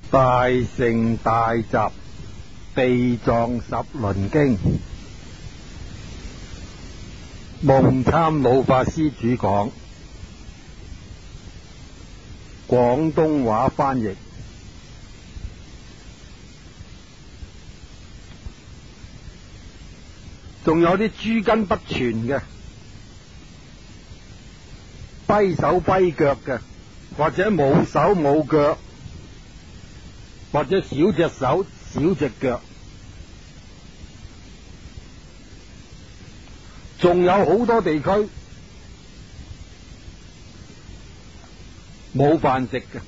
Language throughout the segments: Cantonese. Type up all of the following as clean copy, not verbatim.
大乘大集地藏十輪經，夢參老法師主講，廣東話翻譯。仲有啲諸根不全嘅，跛手跛腳嘅，或者冇手冇腳，或者少隻手少隻腳，仲有好多地區冇飯食嘅，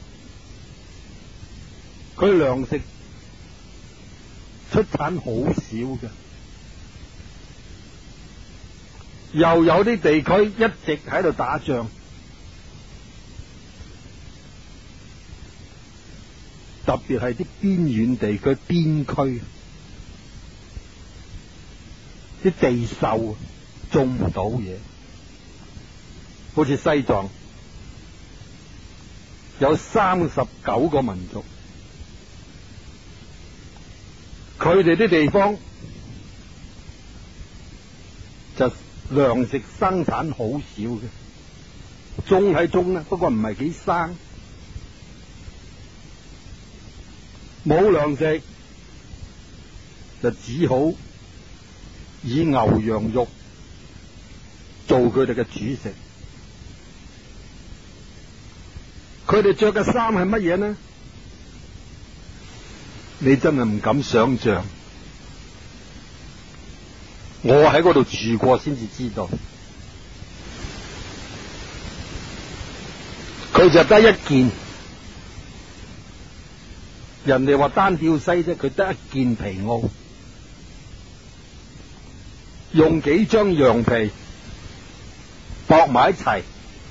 佢糧食出產好少嘅，又有啲地區一直喺度打仗，特別係啲邊遠地區邊區，啲地瘦，種唔到嘢，好似西藏有39個民族，佢哋啲地方就糧食生產好少嘅，種係種啦，不過唔係幾生，冇糧食就只好以牛羊肉做佢哋嘅主食。佢哋着嘅衫係乜嘢呢？你真係唔敢想象。我喺嗰度住過先至知道，佢就得一件，人哋話單吊西啫，佢得一件皮袄，用幾張羊皮駁埋一齊，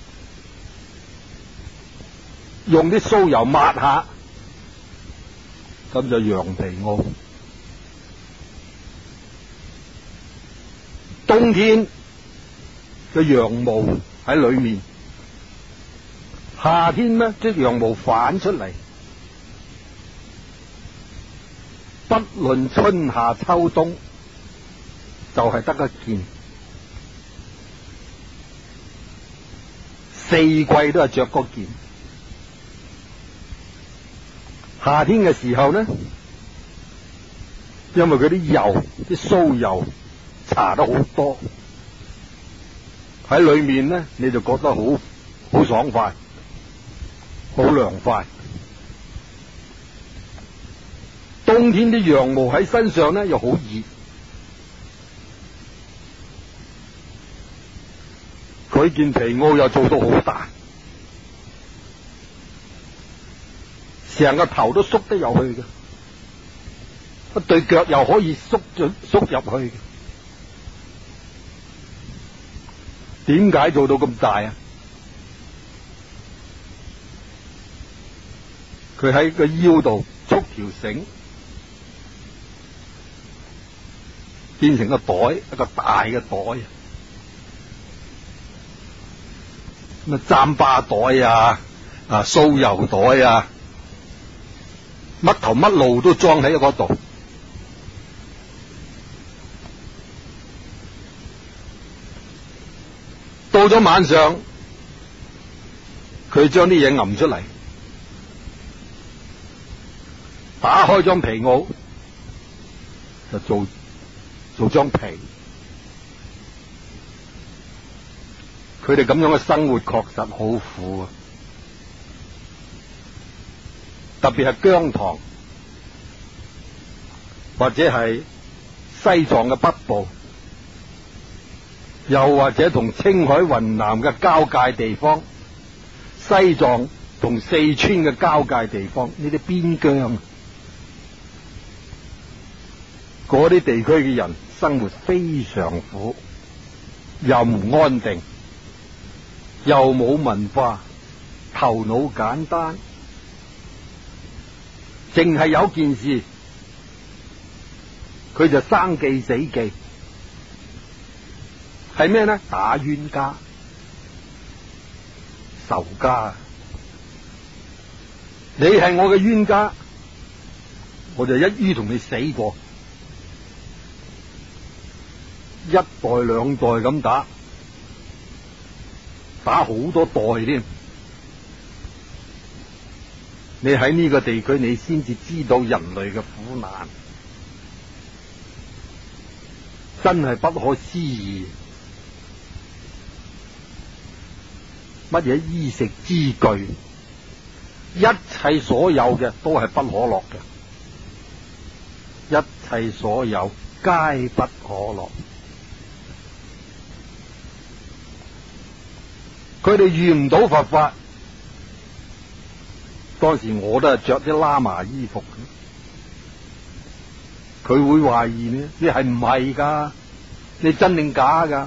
用啲酥油抹下，咁就羊皮袄。冬天嘅羊毛喺裏面，夏天呢，即羊毛反出嚟，不論春夏秋冬，就係得一件，四季都係着嗰件。夏天嘅時候呢，因為佢啲油，啲酥油搽得好多，喺裏面呢，你就覺得好爽快，好涼快。冬天啲羊毛喺身上呢，又好熱，佢件皮袄又做到好大，成個頭都縮得入去嘅，一對腳又可以縮入去嘅。點解做到咁大啊？佢喺個腰度束條繩，變成個袋，一個大嘅袋，咁啊糌粑袋啊，酥油袋啊，乜頭乜路都裝喺嗰度。到咗晚上，佢將啲嘢揞出嚟，打開張皮袄，就做張皮。佢哋咁樣嘅生活確實好苦啊！特別係姜塘或者係西藏嘅北部，又或者同青海雲南嘅交界地方，西藏同四川嘅交界地方，呢啲邊疆，嗰啲地區嘅人生活非常苦，又唔安定，又冇文化，頭腦簡單，淨係有件事，佢就生忌死忌。係咩呢？打冤家、仇家。你係我嘅冤家， 我就一於同你死過，一代兩代咁打好多代添。你喺呢個地區，你先至知道人類嘅苦難，真係不可思議。乜嘢衣食之具，一切所有嘅都係不可樂嘅，一切所有皆不可樂。佢哋遇唔到佛法，當時我都係着啲喇嘛衣服，佢會懷疑呢？你係唔係噶？你真定假噶？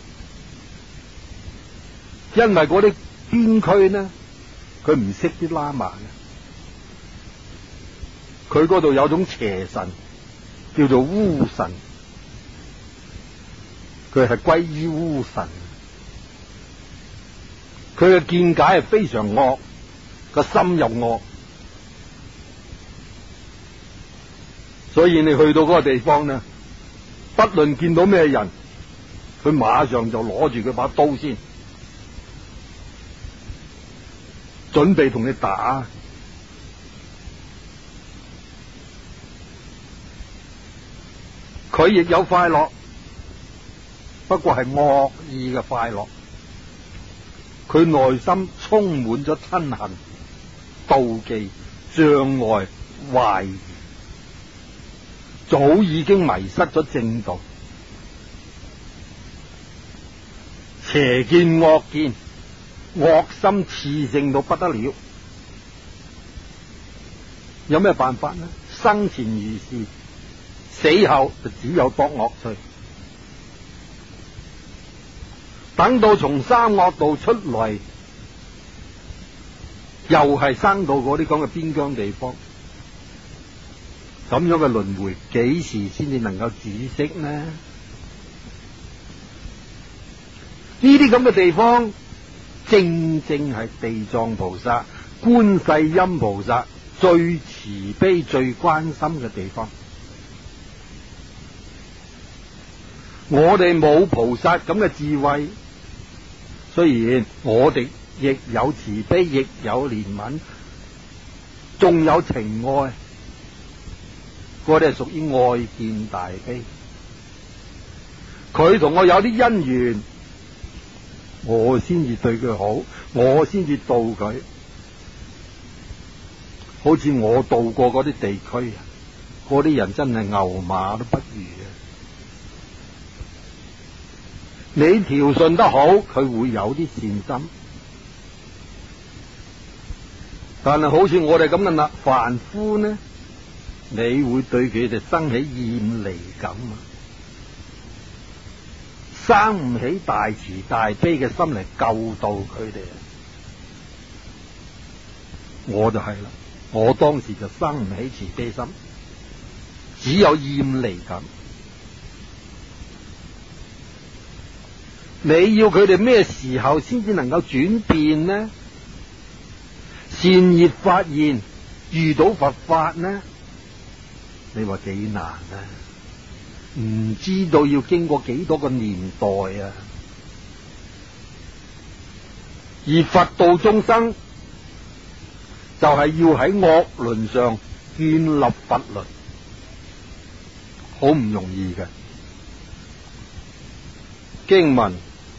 因為嗰啲邊區呢，佢唔識啲喇嘛嘅，佢嗰度有種邪神叫做巫神，佢係歸於巫神，佢嘅見解係非常惡，個心又惡，所以你去到嗰個地方呢，不論見到咩人，佢馬上就攞住佢把刀先，準備同你打。佢亦有快樂，不過係惡意嘅快樂。佢內心充滿咗親恨、妒忌、障礙、懷疑，早已經迷失咗正道，邪見惡見，惡心熾盛到不得了。有咩辦法呢？生前如是，死後就只有墮惡趣。等到從三惡道出嚟，又係生到嗰啲咁嘅邊疆地方，咁樣嘅輪迴幾時先至能夠止息呢？呢啲咁嘅地方，正正係地藏菩薩、觀世音菩薩最慈悲、最關心嘅地方。我哋冇菩薩咁嘅智慧，雖然我哋亦有慈悲，亦有憐憫，仲有情愛，嗰啲係屬於愛見大悲。佢同我有啲姻緣，我先至對佢好，我先至度佢。好似我度過嗰啲地區，嗰啲人真係牛馬都不如啊！你調順得好，佢會有啲善心，但係好似我哋咁嘅凡夫呢，你會對佢哋生起厭離感啊，生唔起大慈大悲嘅心嚟救度佢哋啊！我就係啦，我當時就生唔起慈悲心，只有厭離感。你要佢哋咩時候先至能夠轉變呢？善業發現，遇到佛法呢？你話幾難啊？唔知道要經過幾多個年代啊！而佛度眾生就係要喺惡輪上建立佛輪，好唔容易嘅。經文：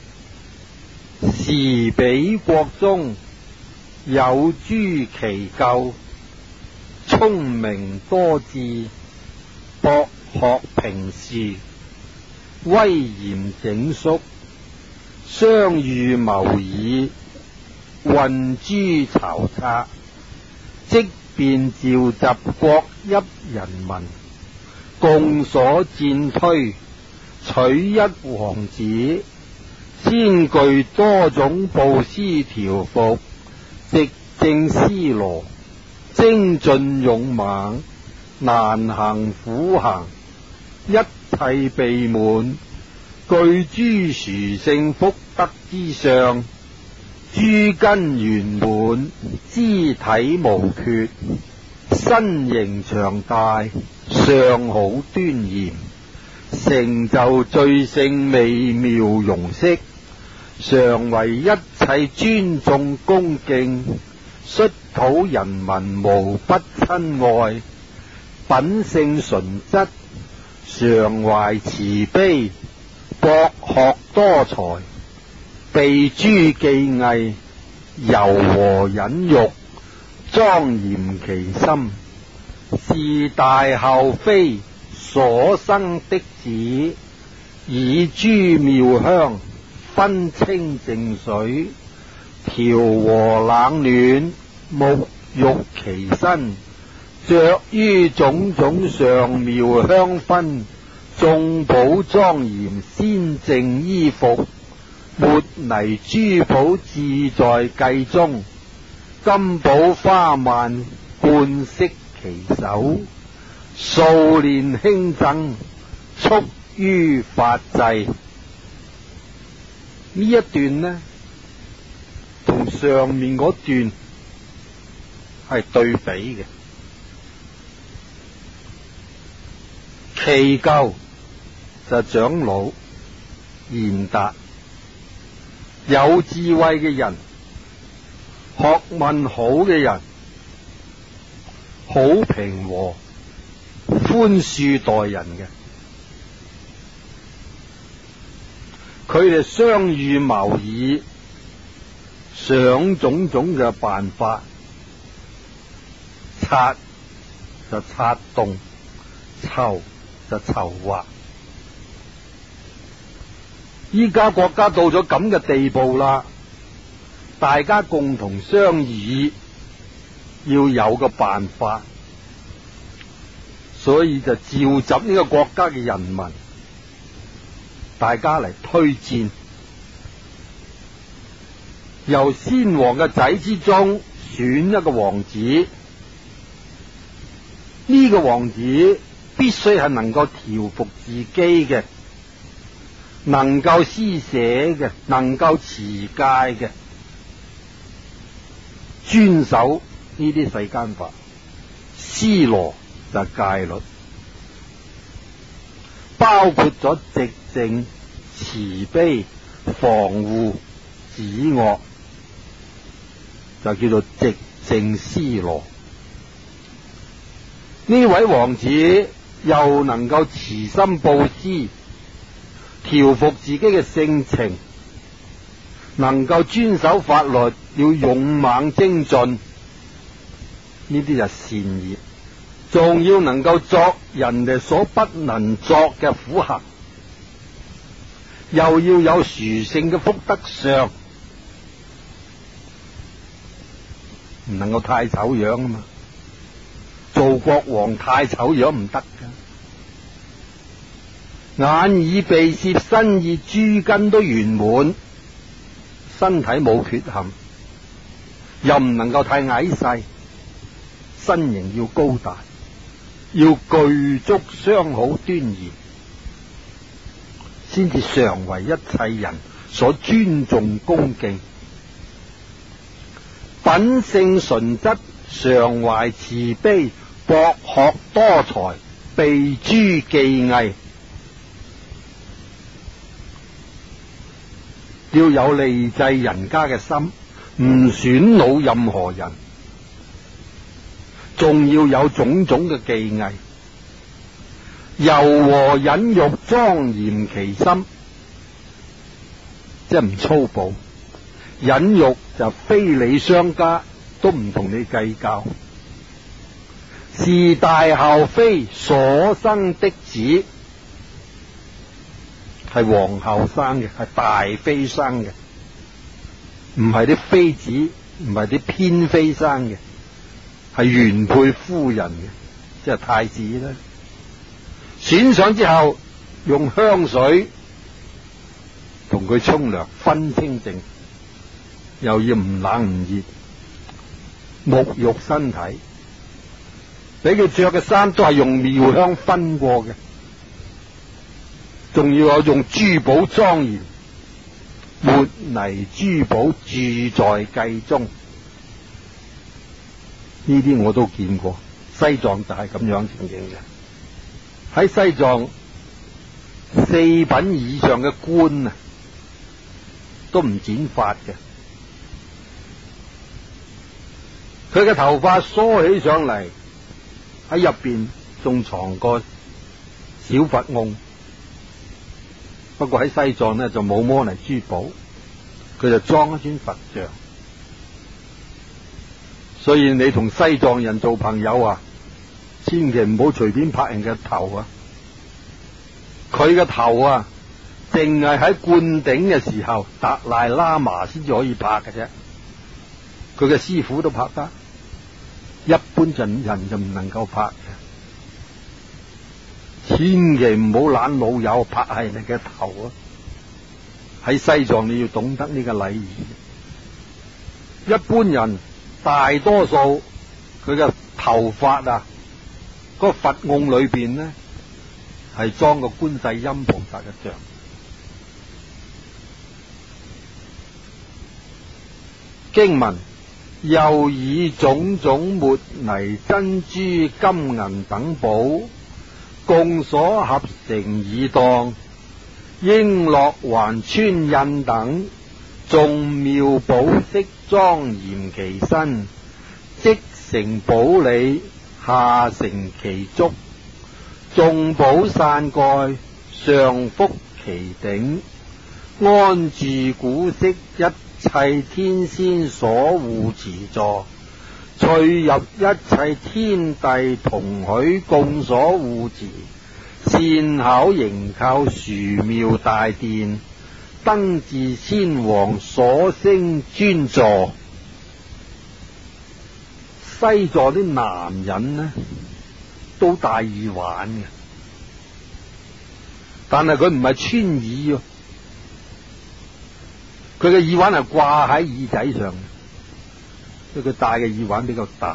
時彼國中有諸奇咎，聰明多智，博學平事，威嚴整肅，相遇謀議，運諸籌策，即便召集各邑人民，共所薦推，取一王子，先具多種布施調伏，直正思羅，精進勇猛，難行苦行，一切備滿，具諸殊勝福德之相，諸根圓滿，肢體無缺， 身形長大，相好端嚴，成就最勝美妙容色，常為一切尊重恭敬，率土人民無不親愛，品性純質，常懷慈悲，博學多才，備諸技藝，柔和忍辱，莊嚴其心，是大后妃所生的子，以諸妙香分清淨水，調和冷暖，沐浴其身，着於種種上妙香薰，眾寶莊嚴仙淨衣服，抹泥珠寶置在髻中，金寶花蔓冠飾其手，數年輕贈束於髮際。呢一段呢，同上面嗰段係對比嘅。祈救就長老賢達有智慧嘅人，學問好嘅人，好平和寬恕待人嘅，佢哋相遇謀議，想種種嘅辦法，策就策動，籌就籌劃。依家國家到咗咁嘅地步啦，大家共同商議，要有個辦法，所以就召集呢個國家嘅人民，大家嚟推薦，由先王嘅仔之中選一個王子。呢個王子必須係能夠調服自己嘅，能夠施捨嘅，能夠持戒嘅，遵守呢啲世間法。施羅就係戒律，包括咗寂靜、慈悲、防護、止惡，就叫做寂靜施羅。呢位王子又能夠慈心布施，調服自己嘅性情，能夠遵守法律，要勇猛精進，呢啲就係善業。仲要能夠作人哋所不能作嘅苦行，又要有殊勝嘅福德相，唔能夠太醜樣啊嘛！做國王太醜樣唔得噶，眼耳鼻舌身意諸根都圓滿，身體冇缺陷，又唔能夠太矮細，身形要高大，要具足相好端嚴，先至常為一切人所尊重恭敬。品性純質，常懷慈悲，博學多才，備諸技藝，要有利濟人家嘅心，唔損惱任何人，仲要有種種嘅技藝，柔和忍辱，莊嚴其心，即係唔粗暴。忍辱就非禮商家，都唔同你計較。是大后妃所生的子，係皇后生嘅，係大妃生嘅，唔係啲妃子，唔係啲偏妃生嘅，係原配夫人嘅，即係太子啦。選上之後，用香水同佢沖涼，分清淨，又要唔冷唔熱，沐浴身體，俾佢着嘅衫都係用妙香熏過嘅，仲要有用珠寶莊嚴，抹泥珠寶住在髻中，呢啲我都見過， 西藏就係咁樣情形嘅。喺西藏四品以上嘅官啊，都唔剪髮嘅，佢嘅頭髮梳起上嚟，喺入邊仲藏個小佛甕。不過喺西藏呢，就冇摩尼珠寶，佢就裝一尊佛像。所以你同西藏人做朋友啊，千祈唔好隨便拍人嘅頭啊！佢嘅頭啊，淨係喺灌頂嘅時候，達賴喇嘛先至可以拍嘅啫。佢嘅師傅都拍得，一般人就唔能夠拍嘅。千祈唔好懶老友拍下人哋嘅頭啊！喺西藏你要懂得呢個禮儀。一般人大多數佢嘅頭髮啊，個佛甕裏邊呢，係裝個觀世音菩薩嘅像。經文又以種種末泥珍珠金銀等寶共所合成以當，瓔珞環穿印等眾妙寶飾莊嚴其身，即成寶理，下成其足，眾寶散蓋，上覆其頂，安住古色一切天仙所護持座，趣入一切天帝同許共所護持，善巧形構殊妙大殿，登至千王所升尊座。西藏啲男人呢，都戴耳環嘅，但係佢唔係穿耳，佢嘅耳環係掛喺耳仔上，所以佢戴嘅耳環比較大。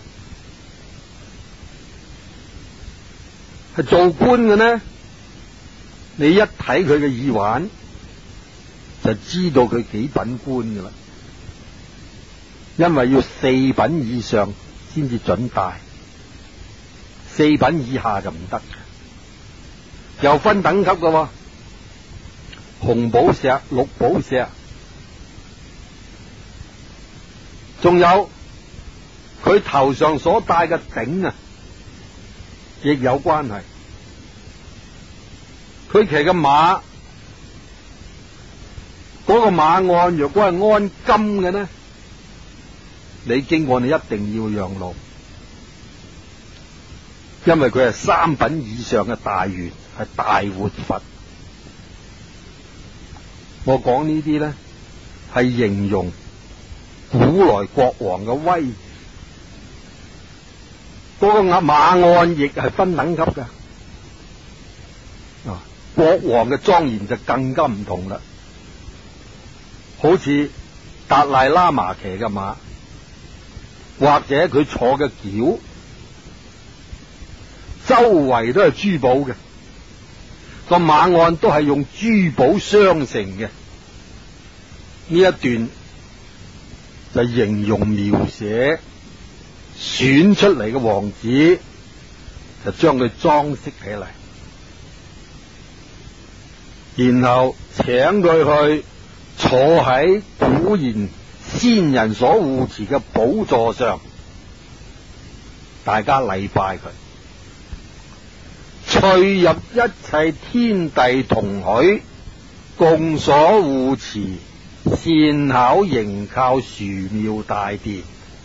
係做官嘅呢，你一睇佢嘅耳環就知道佢幾品官噶啦，因為要四品以上先至准戴，四品以下就唔得。又分等級噶，紅寶石、綠寶石，仲有佢頭上所戴嘅頂啊，亦有關係。佢騎嘅馬，嗰個馬鞍若果係安金嘅呢，你經過你一定要讓路，因為佢係三品以上嘅大員，係大活佛。我講呢啲呢，係形容古來國王嘅威。嗰個馬鞍亦係分等級嘅，國王嘅莊嚴就更加唔同啦。好似達賴喇嘛騎嘅馬，或者佢坐嘅轎，周圍都係珠寶嘅，個馬鞍都係用珠寶鑲成嘅。呢一段就形容描寫選出嚟嘅王子，就將佢裝飾起嚟，然後請佢去坐喺古賢先人所護持嘅寶座上，大家禮拜佢，趣入一切天帝同許共所護持，善巧形構殊妙大殿。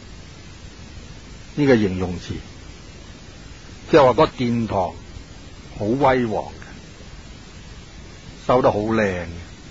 呢個形容詞，即係話個殿堂好威煌嘅，收得好靚嘅。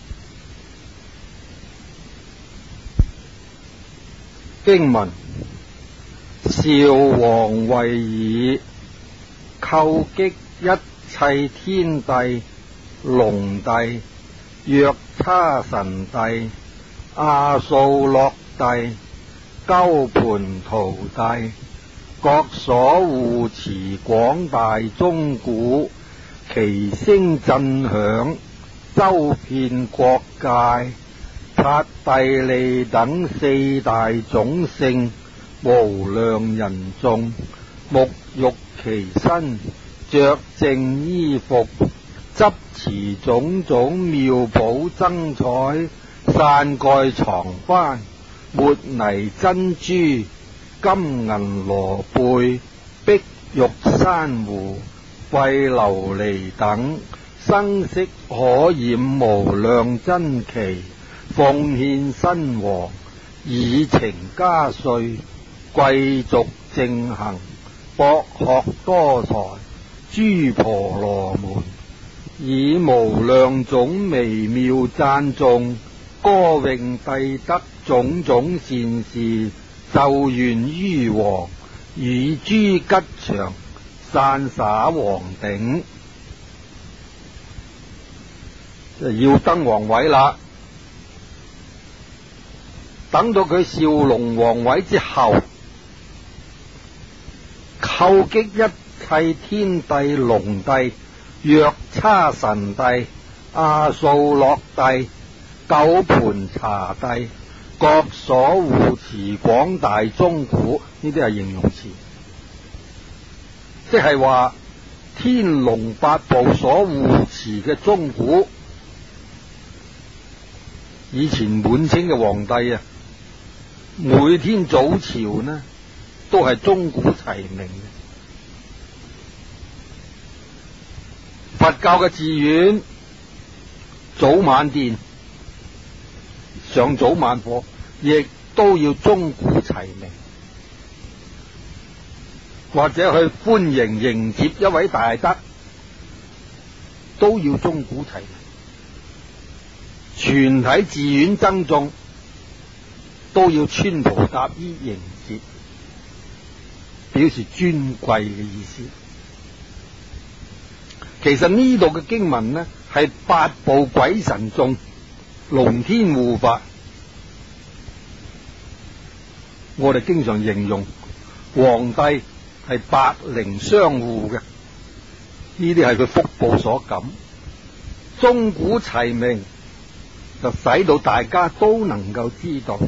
經文：韶王為以叩擊一切天帝、龍帝、藥叉神帝、阿素洛帝、鳩槃荼帝，各所護持廣大鐘鼓，其聲震響，周遍國界。剎帝利等四大種姓，無量人眾， 沐浴其身，着淨衣服，執持種種妙寶珍彩，傘蓋床幡，抹泥珍珠，金銀羅貝，碧玉珊瑚，廢琉璃等，生色可染無量珍奇，奉獻新王，以呈加歲，貴族正行，博學多才，諸婆羅門，以無量種微妙讚頌，歌詠帝德種種善事，奏願於王，與諸吉祥，散灑王頂。要登皇位啦，等到佢少龍皇位之後，叩擊一切天帝、龍帝、藥叉神帝、阿素洛帝、九盤茶帝，各所護持廣大鐘鼓，呢啲係形容詞，即係話天龍八部所護持嘅鐘鼓。以前滿清嘅皇帝啊，每天早朝呢都係鐘鼓齊鳴嘅。佛教嘅寺院早晚殿上早晚課，亦都要鐘鼓齊鳴，或者去歡迎接一位大德，都要鐘鼓齊鳴。全體寺院僧眾都要穿袍搭衣迎接，表示尊貴嘅意思。其實呢度嘅經文呢，係八部鬼神眾龍天護法。我哋經常形容皇帝係百靈相護嘅，呢啲係佢福報所感。鐘鼓齊鳴，就使到大家都能夠知道，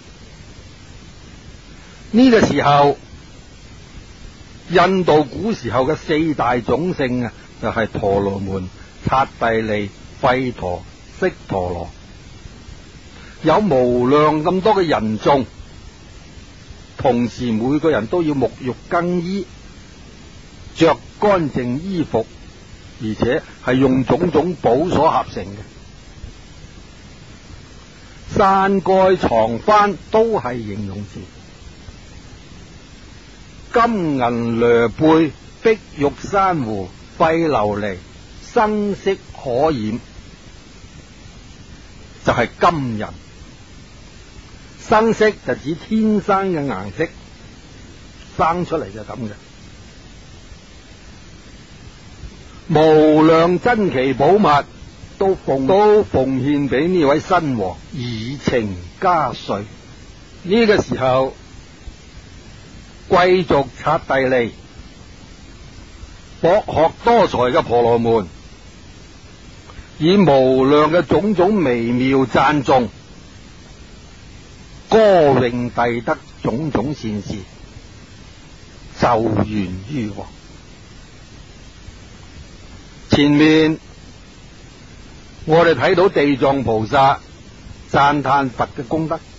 呢個時候印度古時候嘅四大種姓啊，就係婆羅門、剎帝利、吠陀、悉陀羅，有無量咁多嘅人眾，同時每個人都要沐浴更衣，着乾淨衣服，而且係用種種寶所合成嘅。傘蓋床幡都係形容詞，金銀羅貝、碧玉珊瑚、廢琉璃，生色可染，就係金人。生色就指天生嘅顏色，生出嚟就咁嘅。無量珍奇寶物都奉獻俾呢位新王，以呈加歲。呢個時候，貴族剎帝利、博學多才嘅婆羅門，以無量嘅種種微妙讚頌，歌詠帝德種種善事，奏願於王。前面我哋睇到地藏菩薩讚嘆佛嘅功德，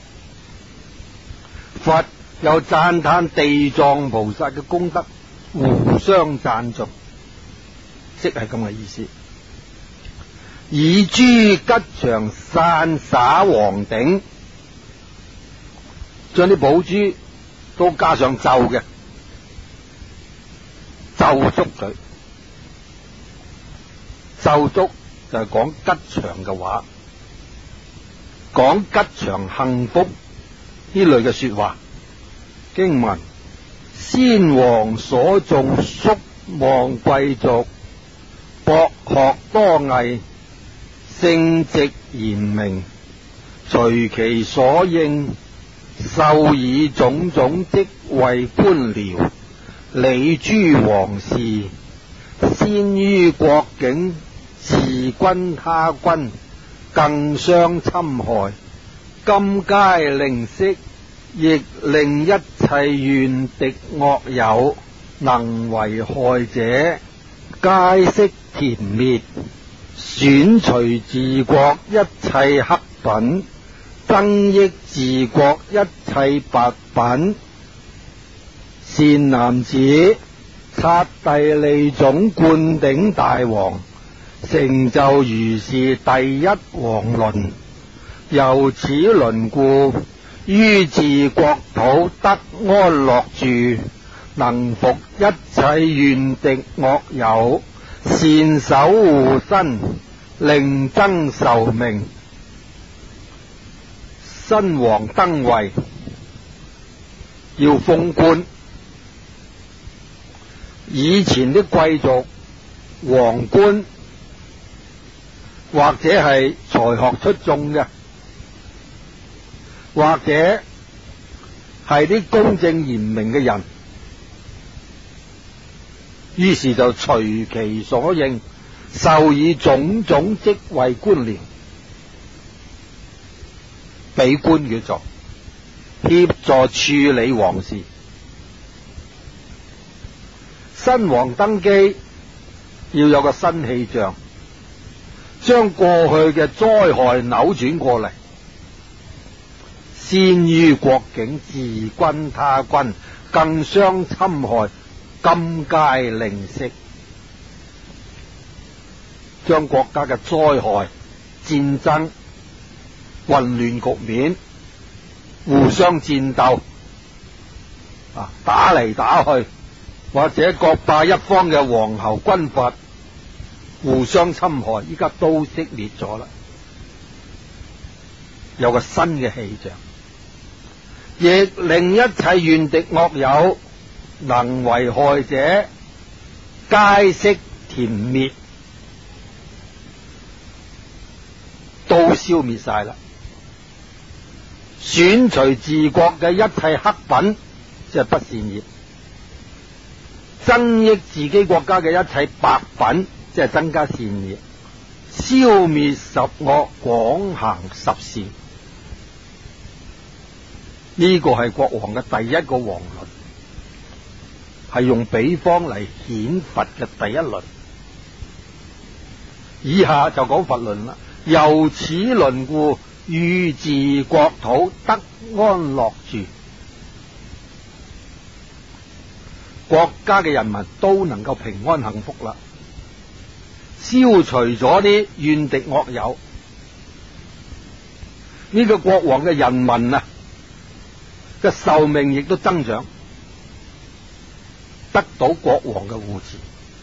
佛又讚嘆地藏菩薩嘅功德，互相讚頌，即係咁嘅意思。以諸吉祥散灑王頂，將啲寶珠都加上咒嘅，咒足佢，咒足就係講吉祥嘅話，講吉祥幸福呢類嘅說話。經文：先王所頌肅望貴族，博學多藝，聖直賢明，隨其所應，授以種種職位官僚，理諸王事，先於國境，事君他君，更相侵害，今皆令息，亦令一切怨敵惡友能為害者，皆悉殄滅，損除治國一切黑品，增益治國一切白品。善男子，剎帝利種灌頂大王，成就如是第一王輪。由此輪故，於治國土得安樂住，能服一切怨敵惡友，善守護身，令增壽命。新王登位要封官，以前啲貴族皇官或者係才學出眾嘅，或者係啲公正嚴明嘅人，於是就隨其所應，授以種種職位官僚，俾官佢做，協助處理皇事。新王登基要有個新氣象，將過去嘅災害扭轉過嚟，先於國境自軍他軍，更相侵害，今皆令息，將國家嘅災害、戰爭、混亂局面、互相戰鬥打嚟打去，或者各霸一方嘅皇侯軍閥互相侵害，依家都熄滅咗啦，有個新嘅氣象，亦令一切怨敵惡友，能為害者，皆悉殄滅，都消滅晒啦。損除治國嘅一切黑品，即係不善業，增益自己國家嘅一切白品，即係增加善業，消滅十惡，廣行十善。呢個係國王嘅第一個王輪，係用比方嚟顯佛嘅第一輪。以下就講佛輪啦。由此輪故，於治國土得安樂住，國家嘅人民都能夠平安幸福啦，消除咗啲怨敵惡友。呢個國王嘅人民嘅壽命亦都增長，得到國王嘅護持。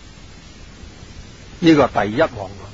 呢個第一王輪。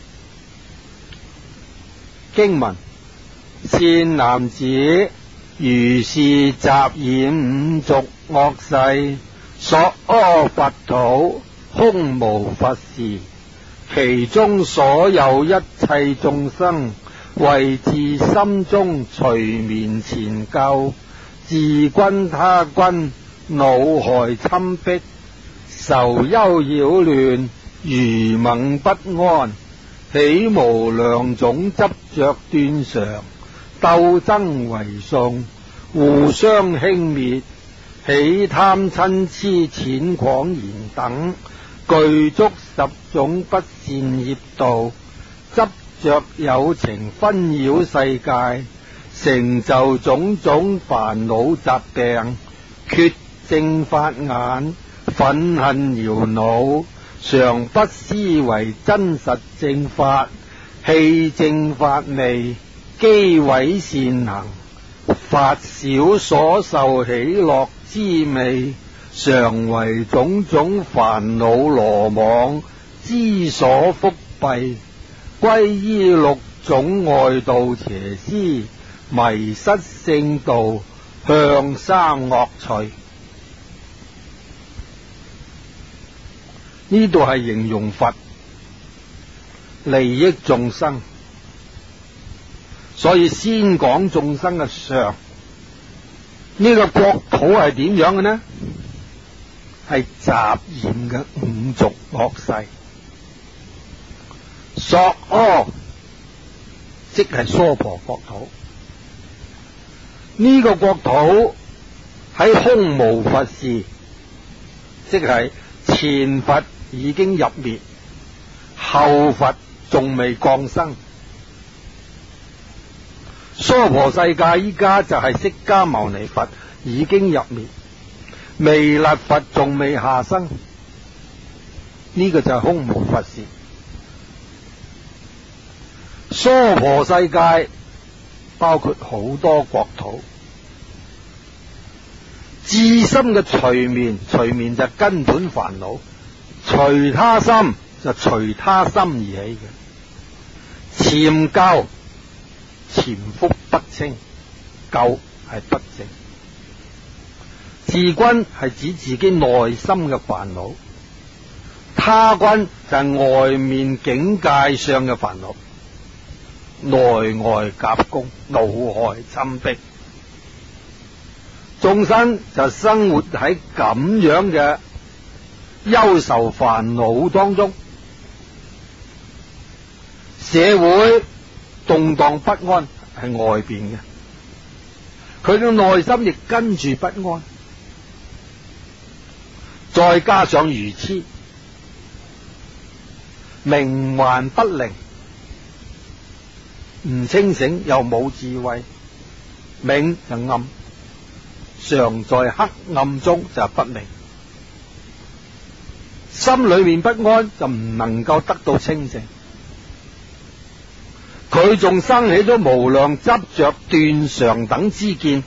經文：善男子，如是雜染五濁惡世，索阿佛土，空無佛時，其中所有一切眾生，為自心中隨眠纏垢，自軍他軍，惱害侵逼，愁憂擾亂，愚猛不安，起無量種執着斷常，鬥爭為訟，互相輕蔑，起貪嗔癡淺誑言等，具足十種不善業道，執着有情紛擾世界，成就種種煩惱疾病，缺正法眼，忿恨擾惱，常不思維真實正法，棄正法味，譏毀善行，發少所受喜樂滋味，常為種種煩惱羅網，知所覆蔽，歸依六種外道邪師，迷失聖道，向生惡趣。呢度係形容佛利益眾生，所以先講眾生嘅相。呢個國土係點樣嘅呢？係雜染嘅五濁惡世。索阿即係娑婆國土。呢個國土喺空無佛時， 即係前佛已經入滅，後佛仲未降生。娑婆世界依家就係釋迦牟尼佛已經入滅，彌勒佛仲未下生，呢個就係空無佛事。娑婆世界包括好多國土，至深嘅隨眠，隨眠就根本煩惱，隨他心就隨他心而起嘅。潛垢，潛伏不清，垢係不淨。自軍係指自己內心嘅煩惱，他軍就係外面境界上嘅煩惱，內外夾攻，惱害侵逼。眾生就生活喺咁樣嘅憂愁煩惱當中，社會動盪不安係外邊嘅，佢嘅內心亦跟住不安，再加上愚癡，冥頑不靈，唔清醒又冇智慧，冥就暗，常在黑暗中就不明，心裏面不安就唔能夠得到清淨，佢仲生起咗無量執着斷常等知見。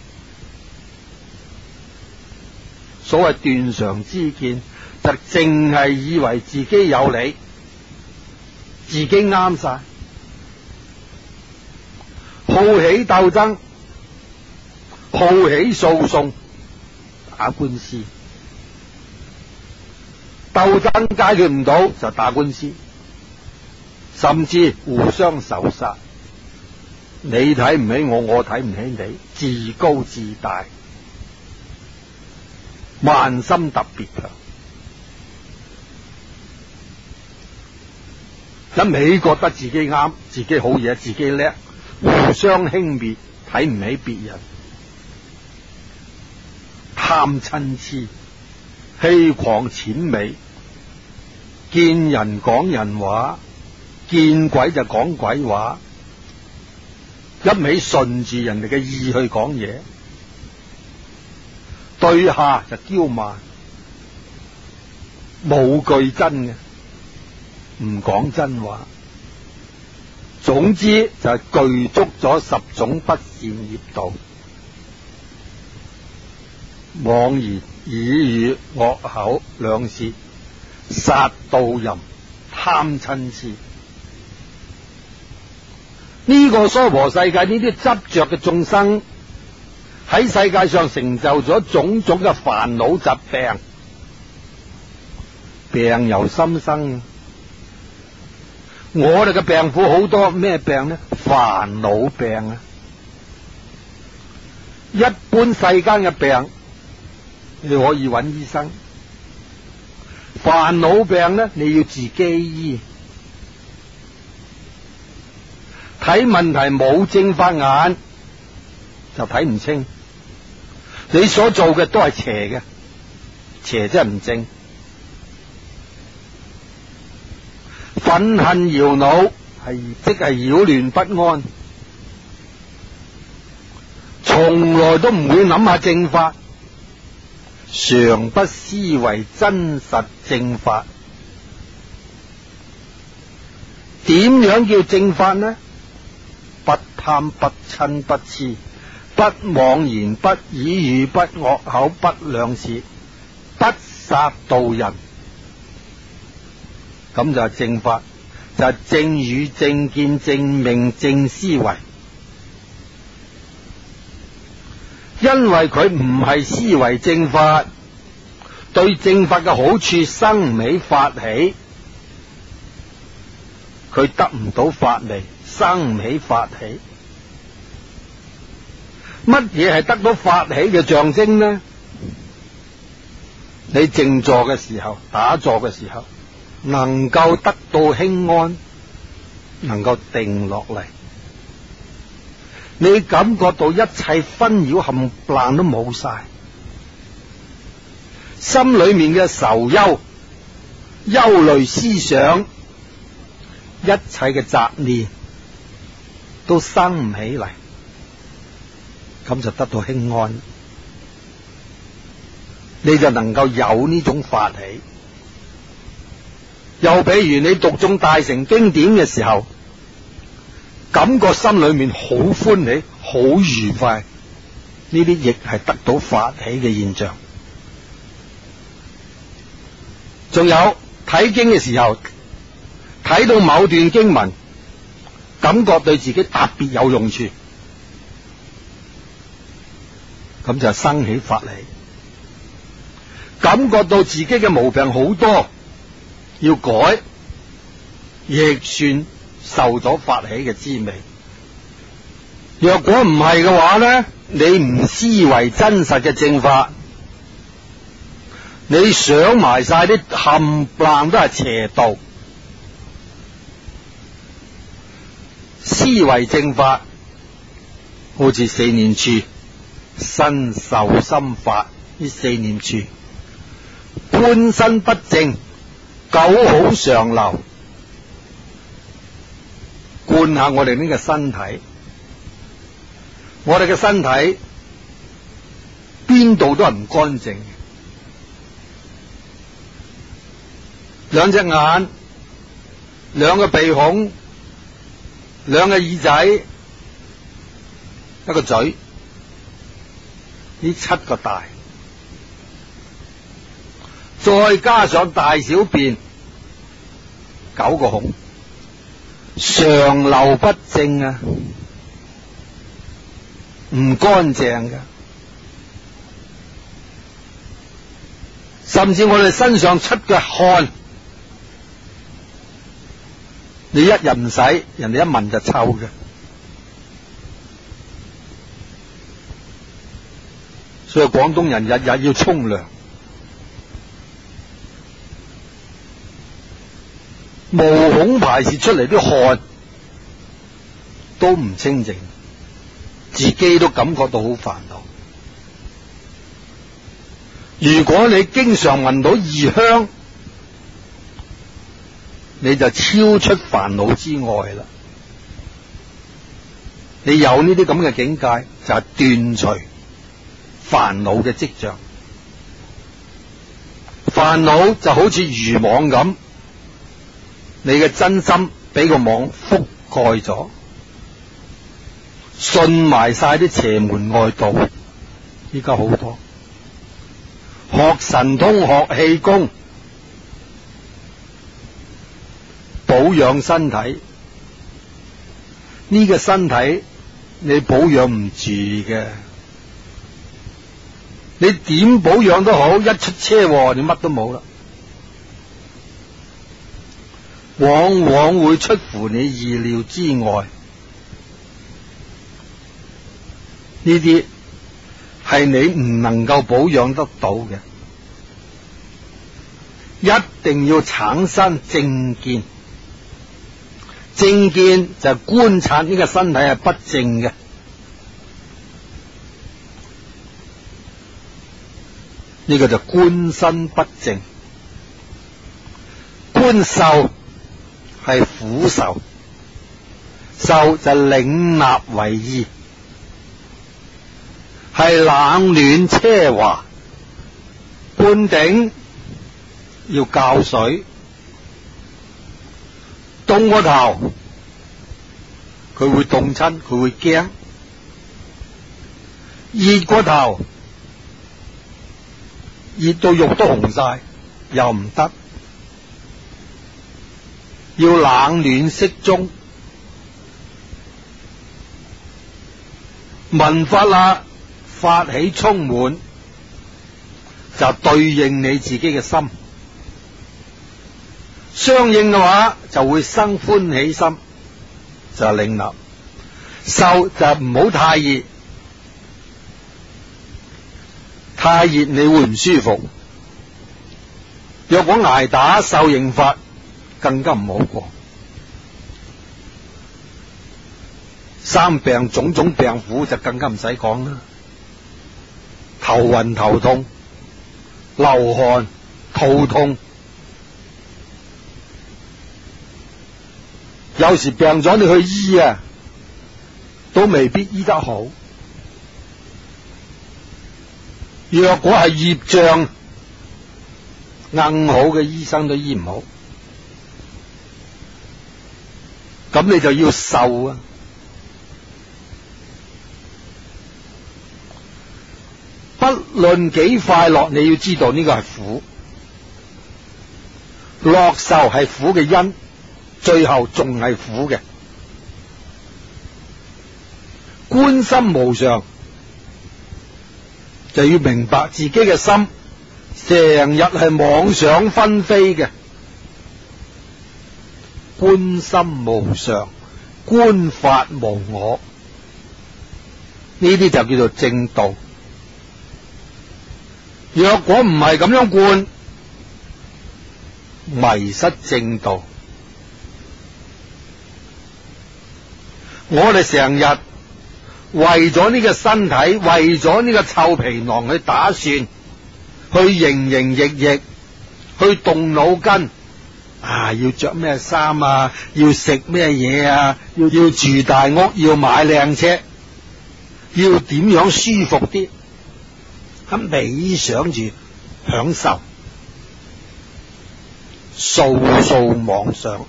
所謂斷常知見，就淨係以為自己有理，自己啱晒，好喜鬥爭，好喜訴訟，打官司，鬥爭解決唔到就打官司，甚至互相仇殺。你睇唔起我，我睇唔起你，自高自大，慢心特別強，一味覺得自己啱，自己好嘢，自己叻，互相輕蔑，睇唔起別人，貪嗔癡，欺誑諂媚，見人講人話，見鬼就講鬼話，一味順住人哋嘅意去講嘢，對下就驕慢，冇句真嘅，唔講真話。總之就係具足咗10種不善業道，妄言綺語惡口兩舌，殺盜淫貪嗔癡。呢個娑婆世界呢啲執着嘅眾生喺世界上成就咗種種嘅煩惱疾病，病由心生。我哋嘅病苦好多，咩病呢？煩惱病啊！一般世間嘅病你可以揾醫生，煩惱病呢，你要自己醫。睇問題冇正法眼就睇唔清，你所做嘅都係邪嘅，邪即係唔正。憤恨擾惱係即係擾亂不安，從來都唔會諗下正法，常不思維真實正法。點樣叫正法呢？不貪不嗔不癡，不妄言不綺語不惡口不兩舌，不殺盜人，咁就係正法，就係正語正見正命正思維。因為佢唔係思維正法，對正法嘅好處生唔起發起，佢得唔到法利，生唔起發起。乜嘢係得到發起嘅象徵呢？你靜坐嘅時候，打坐嘅時候，能夠得到輕安，能夠定落嚟，你感覺到一切紛擾冚唪唥都冇晒， 心裏面嘅愁憂、憂慮思想，一切嘅雜念都生唔起嚟，咁就得到輕安，你就能夠有呢種法喜。又比如你讀誦大乘經典嘅時候，感覺心裏面好歡喜、好愉快，呢啲亦係得到法喜嘅現象。仲有睇經嘅時候，睇到某段經文，感覺對自己特別有用處，咁就生起法喜。感覺到自己嘅毛病好多，要改，亦算受咗法喜嘅滋味。若果唔係嘅話呢，你唔思維真實嘅正法，你想埋晒啲冚唪唥都係邪道。思維正法，好似四念處、身受心法呢四念處，觀身不正，九好常留。觀下我哋呢個身體，我哋嘅身體邊度都係唔乾淨嘅，兩隻眼、兩個鼻孔、兩個耳仔、一個嘴，呢七個大，再加上大小便九個孔，常流不正啊，唔乾淨㗎。甚至我哋身上出嘅汗，你一日唔洗，人哋一聞就臭嘅。所以廣東人日日要沖涼，毛孔排泄出嚟啲汗都唔清淨，自己都感覺到好煩惱。如果你經常聞到異香，你就超出煩惱之外啦。你有呢啲咁嘅境界，就係斷除煩惱嘅跡象。煩惱就好似漁網咁，你嘅真心俾個網覆蓋咗，順埋晒啲邪門外道。依家好多學神通、學氣功、保養身體，呢個身體你保養唔住嘅，你點保養都好，一出車禍你乜都冇啦，往往會出乎你意料之外。呢啲係你唔能夠保養得到嘅，一定要產生正見。正見就係觀察呢個身體係不正嘅，呢個就觀身不正。觀受係苦受，受就領納為意，係冷暖奢華。灌頂要校水，凍個頭佢會凍親，佢會驚；熱個頭熱到肉都紅晒，又唔得。要冷暖適中。聞法啦，法喜充滿，就對應你自己嘅心，相應嘅話就會生歡喜心，就係領納。受就唔好太熱，太熱你會唔舒服。若果捱打受刑罰，更加唔好過。生病種種病苦就更加唔使講啦，頭暈頭痛， 流汗、肚痛，有時病咗你去醫啊，都未必醫得好。若果係業障，硬好嘅醫生都醫唔好，咁你就要受啊！不論幾快樂，你要知道呢個係苦，樂受係苦嘅因，最後仲係苦嘅。觀心無常，就要明白自己嘅心成日係妄想紛飛嘅。觀心無常，觀法無我，呢啲就叫做正道。若果唔係咁樣觀，迷失正道。我哋成日為咗呢個身體，為咗呢個臭皮囊去打算，去營營役役，去動腦筋啊！要着咩衫啊？要食咩嘢啊？要住大屋，要買靚車，要點樣舒服啲？咁美想住享受，數數妄想，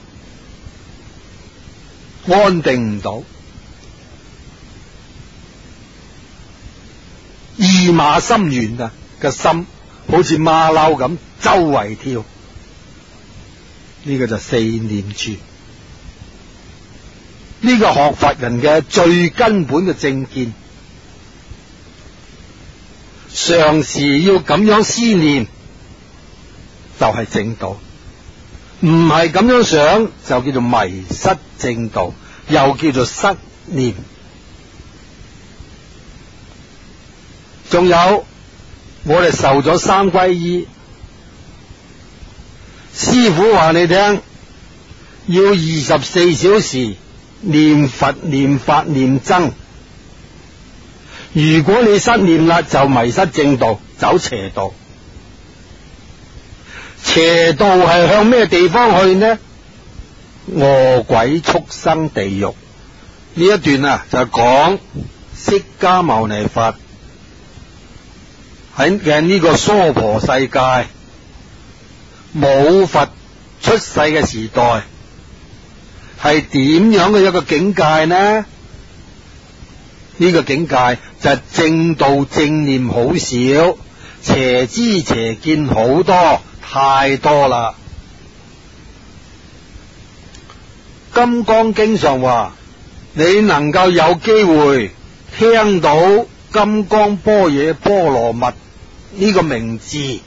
安定唔到，意馬心猿啊嘅心，好似馬騮咁周圍跳，呢個就四念處。呢個學佛人嘅最根本嘅正見，常時要咁樣思念，就係正道。唔係咁樣想，就叫做迷失正道，又叫做失念。仲有我哋受咗三皈依，師父話你聽，要24小時念佛、念法、念僧。如果你失念啦，就迷失正道，走邪道。邪道係向咩地方去呢？餓鬼、畜生、地獄。呢一段啊，就講釋迦牟尼佛喺嘅呢個娑婆世界，冇佛出世嘅時代，係點樣嘅一個境界呢？呢個境界就係正道正念好少，邪知邪見好多，太多啦。金剛經上話，你能夠有機會聽到金剛般若波羅蜜呢個名字，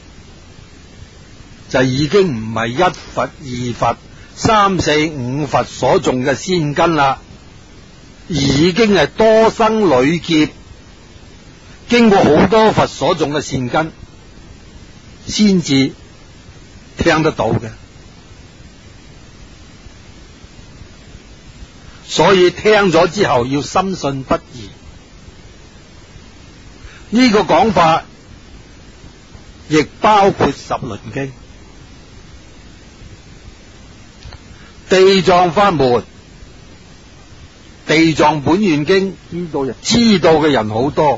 就已經唔係一佛、二佛、三四五佛所種嘅仙根啦，已經係多生累劫，經過好多佛所種嘅善根，先至聽得到嘅。所以聽咗之後要深信不疑。呢個講法亦包括十輪經、地藏法門、地藏本願經，知道嘅人好多。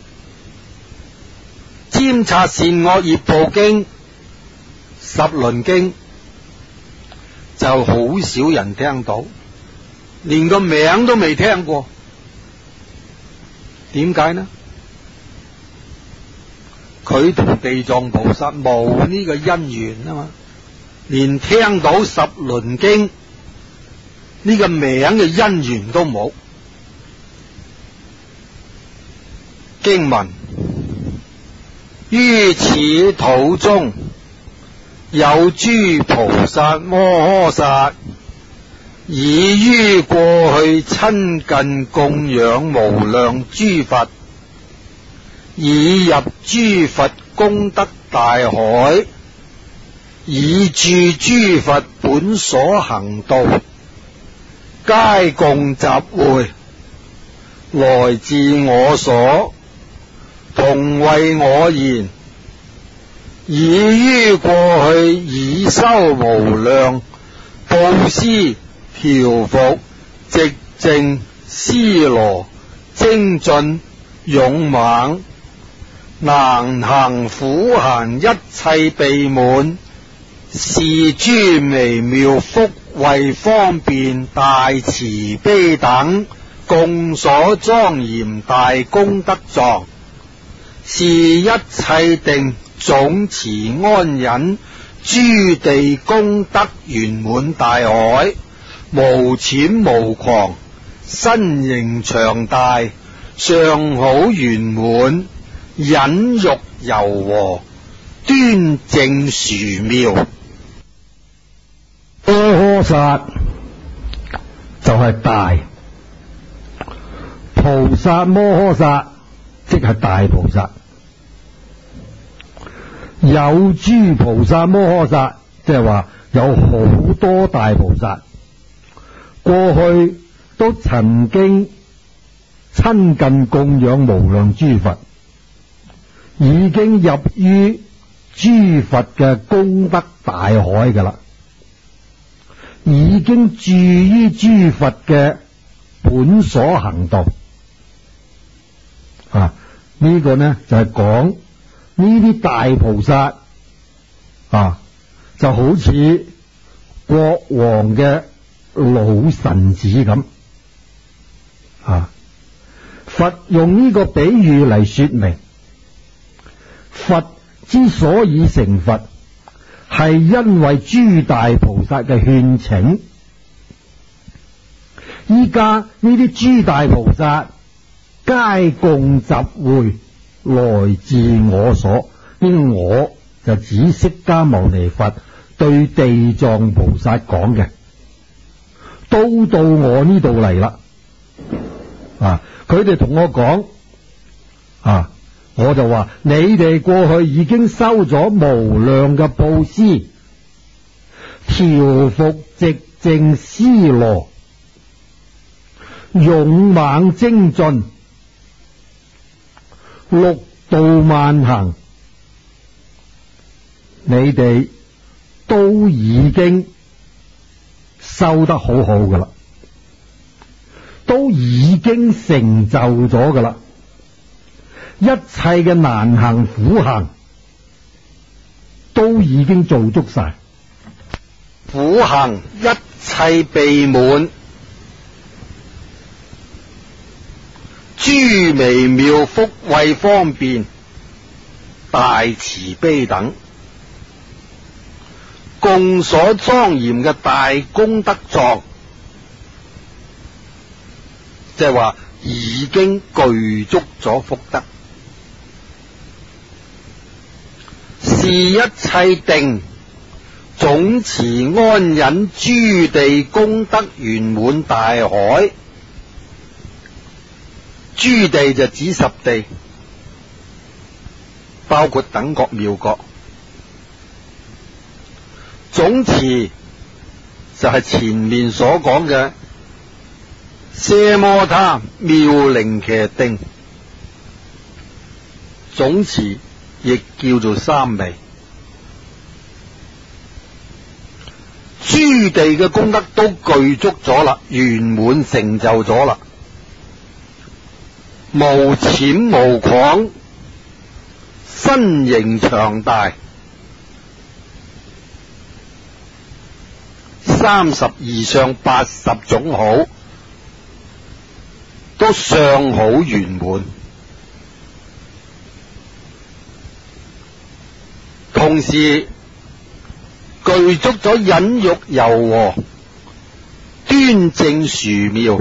尖察善惡業報經、十輪經就好少人聽到，連個名都未聽過。點解呢？佢同地藏菩薩冇呢個因緣啊嘛，連聽到十輪經呢個名嘅因緣都冇。經文：於此土中有諸菩薩摩訶薩，已於過去親近供養無量諸佛，已入諸佛功德大海，已住諸佛本所行道，皆共集會，來自我所，同為我言， 已於過去已修無量布施、調伏、寂靜、思羅、精進、勇猛，難行苦行，一切備滿，是諸微妙福慧方便大慈悲等共所莊嚴大功德狀，是一切定總持安忍諸地功德圓滿大海，無淺無狂，身形長大，相好圓滿，忍辱柔和，端正殊妙。 摩訶薩就係大，菩薩摩訶薩即係大菩薩，有諸菩薩摩訶薩，即係話有好多大菩薩，過去都曾經親近供養無量諸佛，已經入於諸佛嘅功德大海㗎喇，已經住於諸佛嘅本所行道。呢個呢就係講呢啲大菩薩就好似國王嘅老臣子咁。佛用呢個比喻嚟說明，佛之所以成佛，係因為諸大菩薩嘅勸請。依家呢啲諸大菩薩皆共集會來自我所，呢個我就指釋迦牟尼佛對地藏菩薩講嘅，都到我呢度嚟啦。佢哋同我講，我就話你哋過去已經修咗無量嘅布施、調伏、寂靜、思羅、勇猛精進、六度萬行，你哋都已經修得好好噶啦，都已經成就咗噶啦，一切嘅難行苦行都已經做足晒， 苦行一切備滿，諸微妙福慧方便大慈悲等共所莊嚴嘅大功德狀，即係話已經具足咗福德，是一切定總持安忍諸地功德圓滿大海。諸地就指十地，包括等覺妙覺。總持就係前面所講嘅奢摩他妙靈伽定，總持亦叫做三昧。諸地嘅功德都具足咗啦，圓滿成就咗啦，無淺無狂，身形長大，32相80種好，都相好圓滿。同時具足咗忍辱柔和，端正殊妙。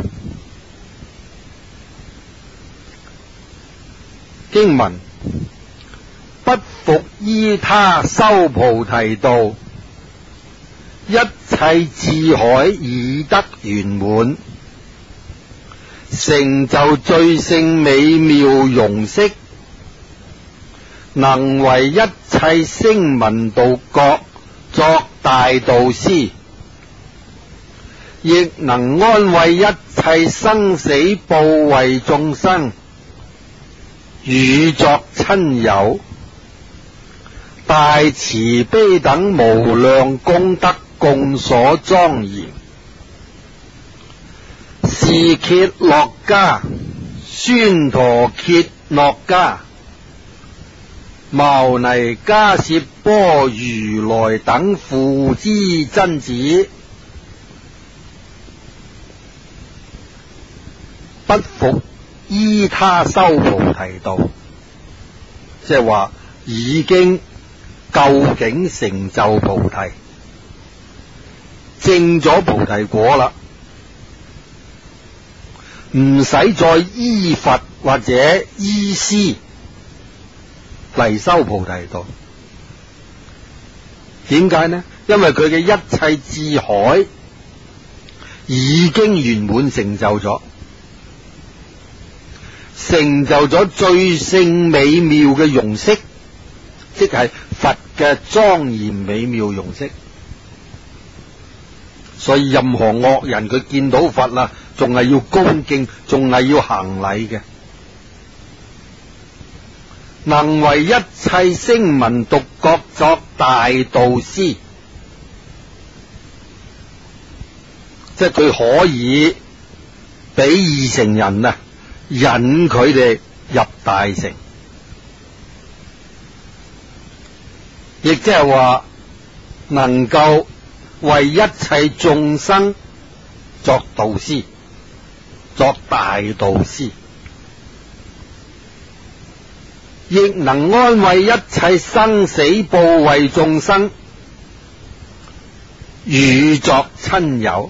經文不復依他修菩提道，一切智海已得圓滿，成就最勝美妙容色，能為一切聲聞獨覺作大導師，亦能安慰一切生死怖畏眾生，與作親友， 大慈悲等無量功德共所莊嚴，是羯洛迦、孫陀羯洛迦、牟尼迦葉波如來等父之真子，不復依他修菩提道，即係話已經究竟成就菩提，證咗菩提果啦，唔使再依佛或者依師嚟修菩提道。點解呢？因為佢嘅一切智海已經圓滿成就咗，成就咗最聖美妙嘅容色，即係佛嘅莊嚴美妙容色。所以任何惡人佢見到佛啦，仲係要恭敬，仲係要行禮嘅。能為一切聲聞獨覺作大導師，即係佢可以俾二乘人啊，引佢哋入大乘，亦即係話能夠為一切眾生作導師，作大導師，亦能安慰一切生死怖畏眾生，與作親友。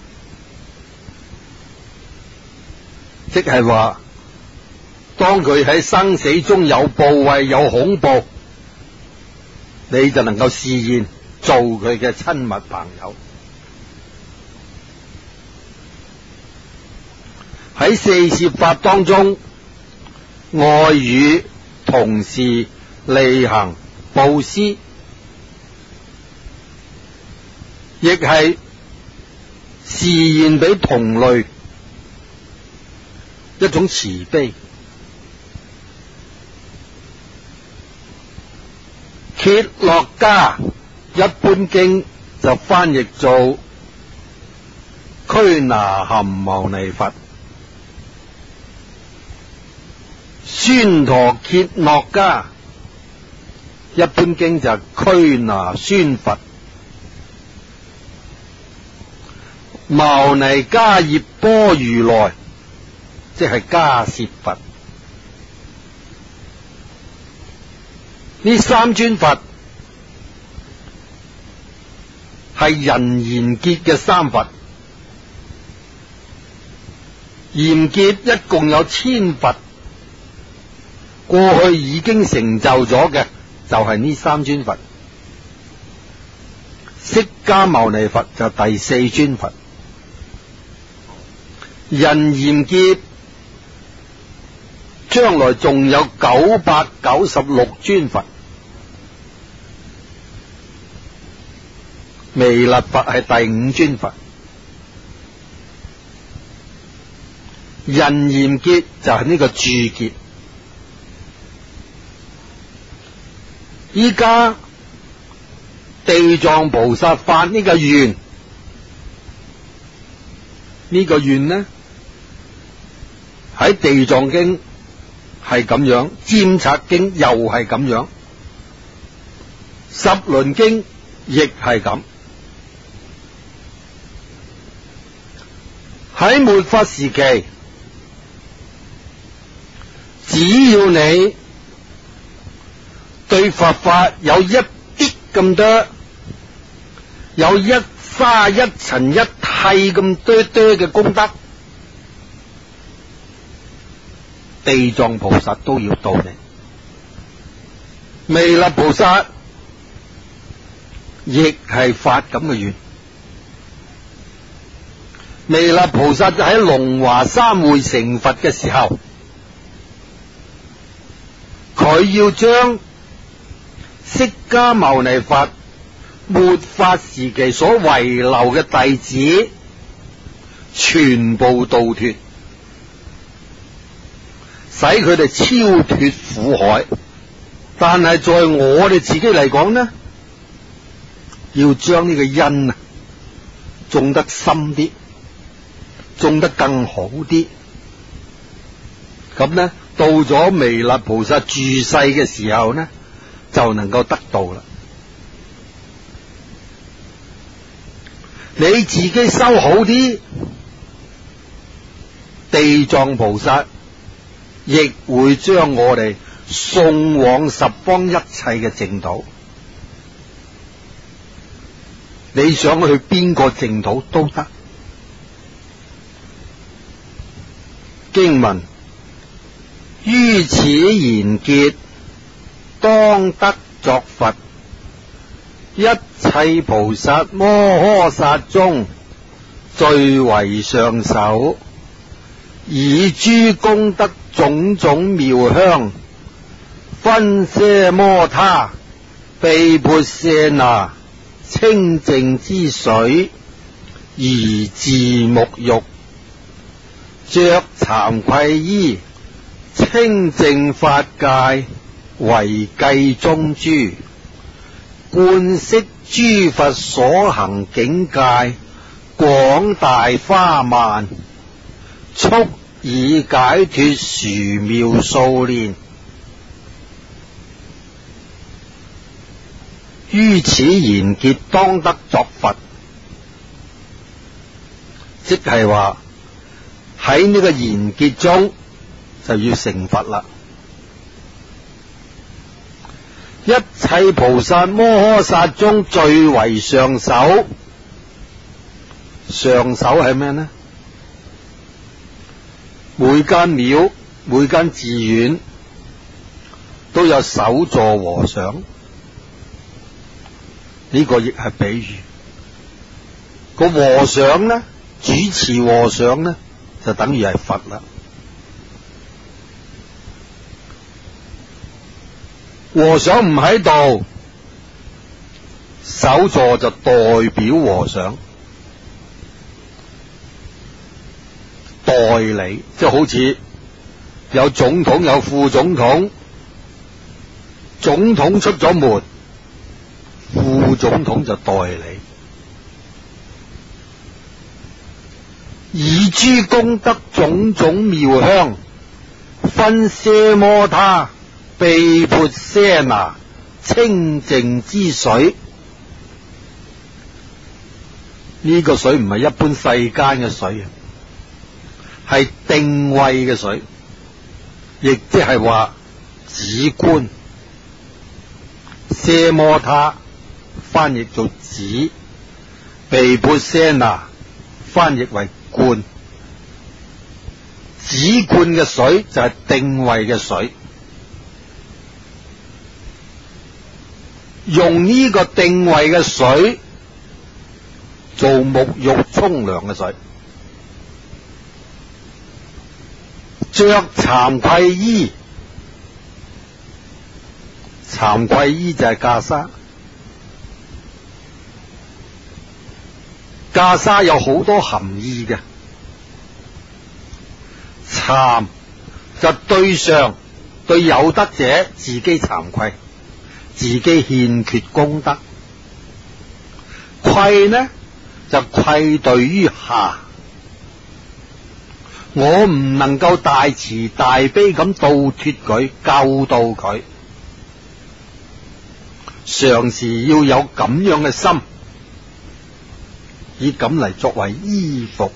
即係話，當佢喺生死中有怖畏、有恐怖，你就能夠示現做佢嘅親密朋友。喺四攝法當中，愛語、同事、利行、布施，亦係示現俾同類一種慈悲。羯洛迦一般經就翻譯做拘那含牟尼佛，孫陀羯洛迦一般經就拘那孫佛，牟尼迦葉波如來即係迦葉佛。呢三尊佛係人賢劫嘅三佛，賢劫一共有1000佛，過去已經成就咗嘅就係呢三尊佛，釋迦牟尼佛就第4尊佛，人賢劫將來仲有996尊佛，彌勒佛係第5尊佛，人賢劫就係呢個住劫。依家地藏菩薩發呢個願，呢個願呢喺地藏經係咁樣，尖策經又係咁樣，十輪經亦係咁。喺末法時期，只要你對佛法有一啲咁多，有一沙一塵一剃咁多多嘅功德，地藏菩薩都要度你。彌勒菩薩亦係發咁嘅願。彌勒菩薩就喺龍華三會成佛嘅時候，佢要將釋迦牟尼佛末法時期所遺留嘅弟子全部度脫，使佢哋超脫苦海， 但係在我哋自己嚟講呢，要將呢個因啊種得深啲，種得更好啲，咁呢，到咗彌勒菩薩住世嘅時候呢，就能夠得到啦。你自己修好啲，地藏菩薩亦會將我哋送往十方一切嘅淨土。你想去邊個淨土都得。經文於此賢劫，當得作佛，一切菩薩摩訶薩中，最為上首，以諸功德種種妙香，分奢摩他，毗缽舍那，清淨之水，而自沐浴，着慚愧衣，清淨法界，為髻中珠，觀悉諸佛所行境界，廣大花漫，速以解脫殊妙數練。於此賢劫，當得作佛，即係話喺呢個賢劫中就要成佛啦。一切菩薩摩訶薩中最為上首，上首係咩呢？每間廟、每間寺院都有首座和尚，呢個亦係比喻。個和尚呢，主持和尚呢，就等於係佛啦。和尚唔喺度，首座就代表和尚，代理，即係好似有總統有副總統，總統出咗門，副總統就代理，以諸功德種種妙香，分奢摩他，毗缽舍那，清淨之水。呢個水唔係一般世間嘅水，係定慧嘅水，亦即係話止觀。奢摩他翻譯做止，毗缽舍那翻譯為觀。止觀嘅水就係定慧嘅水，用呢個定慧嘅水做沐浴沖涼嘅水，着慚愧衣，慚愧衣就係袈裟，袈裟有好多含義嘅。慚就對上，對有德者自己慚愧，自己欠缺功德。愧呢就愧對於下，我唔能夠大慈大悲咁度脫佢，救到佢。常時要有咁樣嘅心，以咁嚟作為衣服，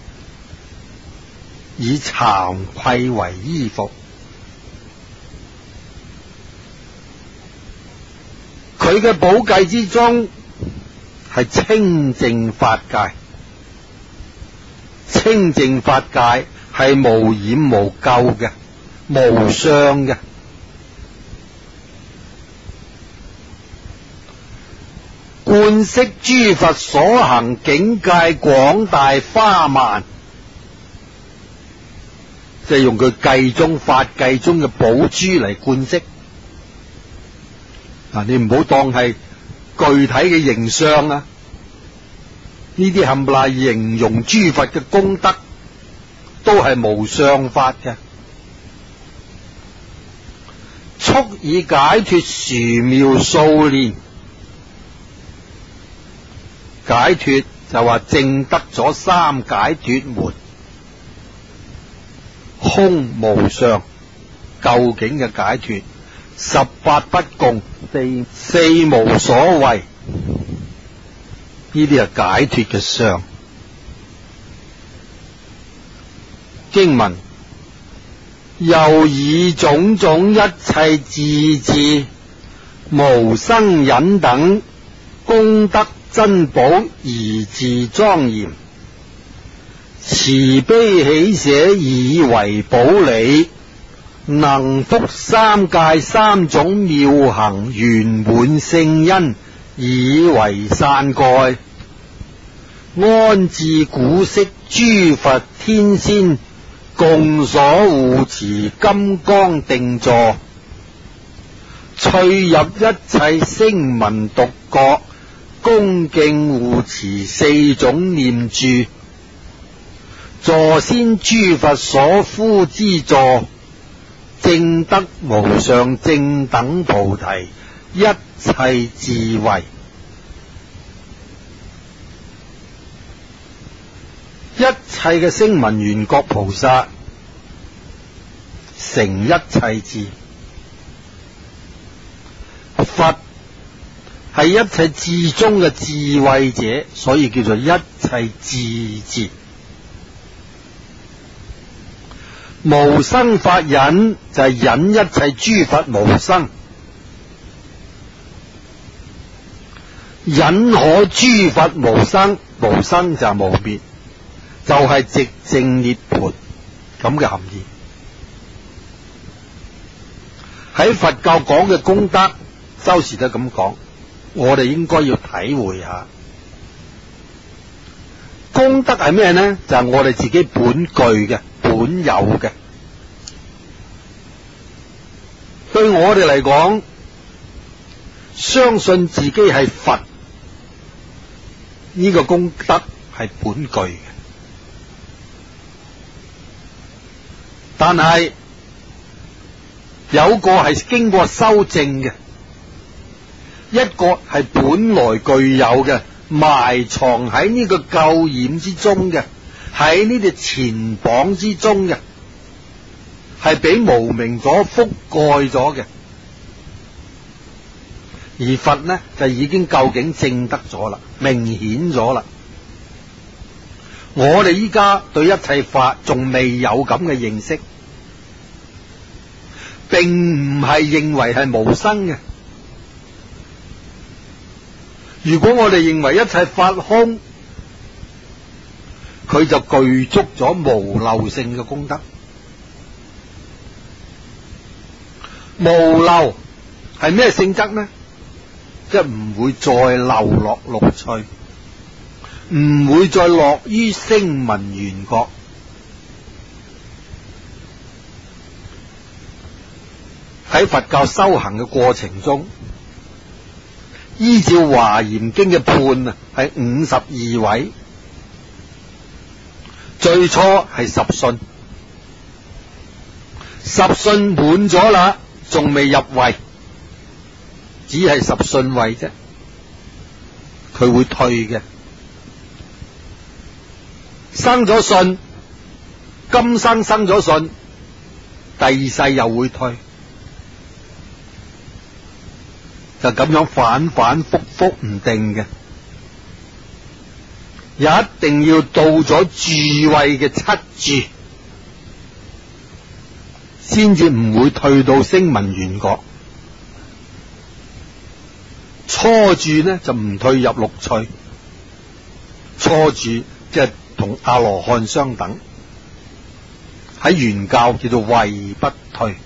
以慚愧為衣服。佢嘅寶髻之中係清淨法界，清淨法界係無染無垢嘅，無相嘅。觀悉諸佛所行境界，廣大花漫，即係用佢髻中法髻中嘅寶珠嚟觀悉。你唔好當係具體嘅形象啊！呢啲冚唪唥形容諸佛嘅功德，都係無相法嘅。速速以解脱殊妙數年。解脱就話證得咗三解脱門，空無常究竟嘅解脱，18不共，四無所謂，呢啲係解脱嘅相。經文又以種種一切智智無生忍等功德珍寶而自莊嚴，慈悲喜捨以為寶理，能覆三界三種妙行圓滿聖因以為傘蓋，安置古昔諸佛天仙共所護持金剛定座，趣入一切聲聞獨覺恭敬護持四種念住，坐先諸佛所敷之座，證得無上正等菩提一切智慧。一切嘅聲聞緣覺菩薩成一切智，佛係一切智中嘅智慧者，所以叫做一切智智。無生法忍就係忍一切諸佛無生，忍可諸佛無生，無生就係無滅，就係寂靜涅槃咁嘅含義。喺佛教講嘅功德，周時都咁講，我哋應該要體會下。功德係咩呢？就係我哋自己本具嘅、本有嘅。對我哋嚟講，相信自己係佛，呢個功德係本具嘅。但係有個係經過修正嘅，一個係本來具有嘅，埋藏喺呢個垢染之中嘅，喺呢啲纏綁之中嘅，係俾無明所覆蓋咗嘅。而佛呢就已經究竟證得咗啦，明顯咗啦。我哋依家對一切法仲未有咁嘅認識，並唔係認為係無生嘅。如果我哋認為一切法空，佢就具足咗無漏性嘅功德。無漏係咩性質呢？即係唔會再流落六趣，唔會再落於聲聞緣覺。喺佛教修行嘅過程中，依照華嚴經嘅判啊，係52位。最初係十信，十信滿咗啦，仲未入位，只係十信位啫，佢會退嘅。生咗信，今生生咗信，第二世又會退，就咁樣反反复复唔定嘅。一定要到咗住位嘅七住，先至唔會退到聲聞緣覺。初住呢就唔退入六趣，初住即係同阿羅漢相等，喺原教叫做位不退。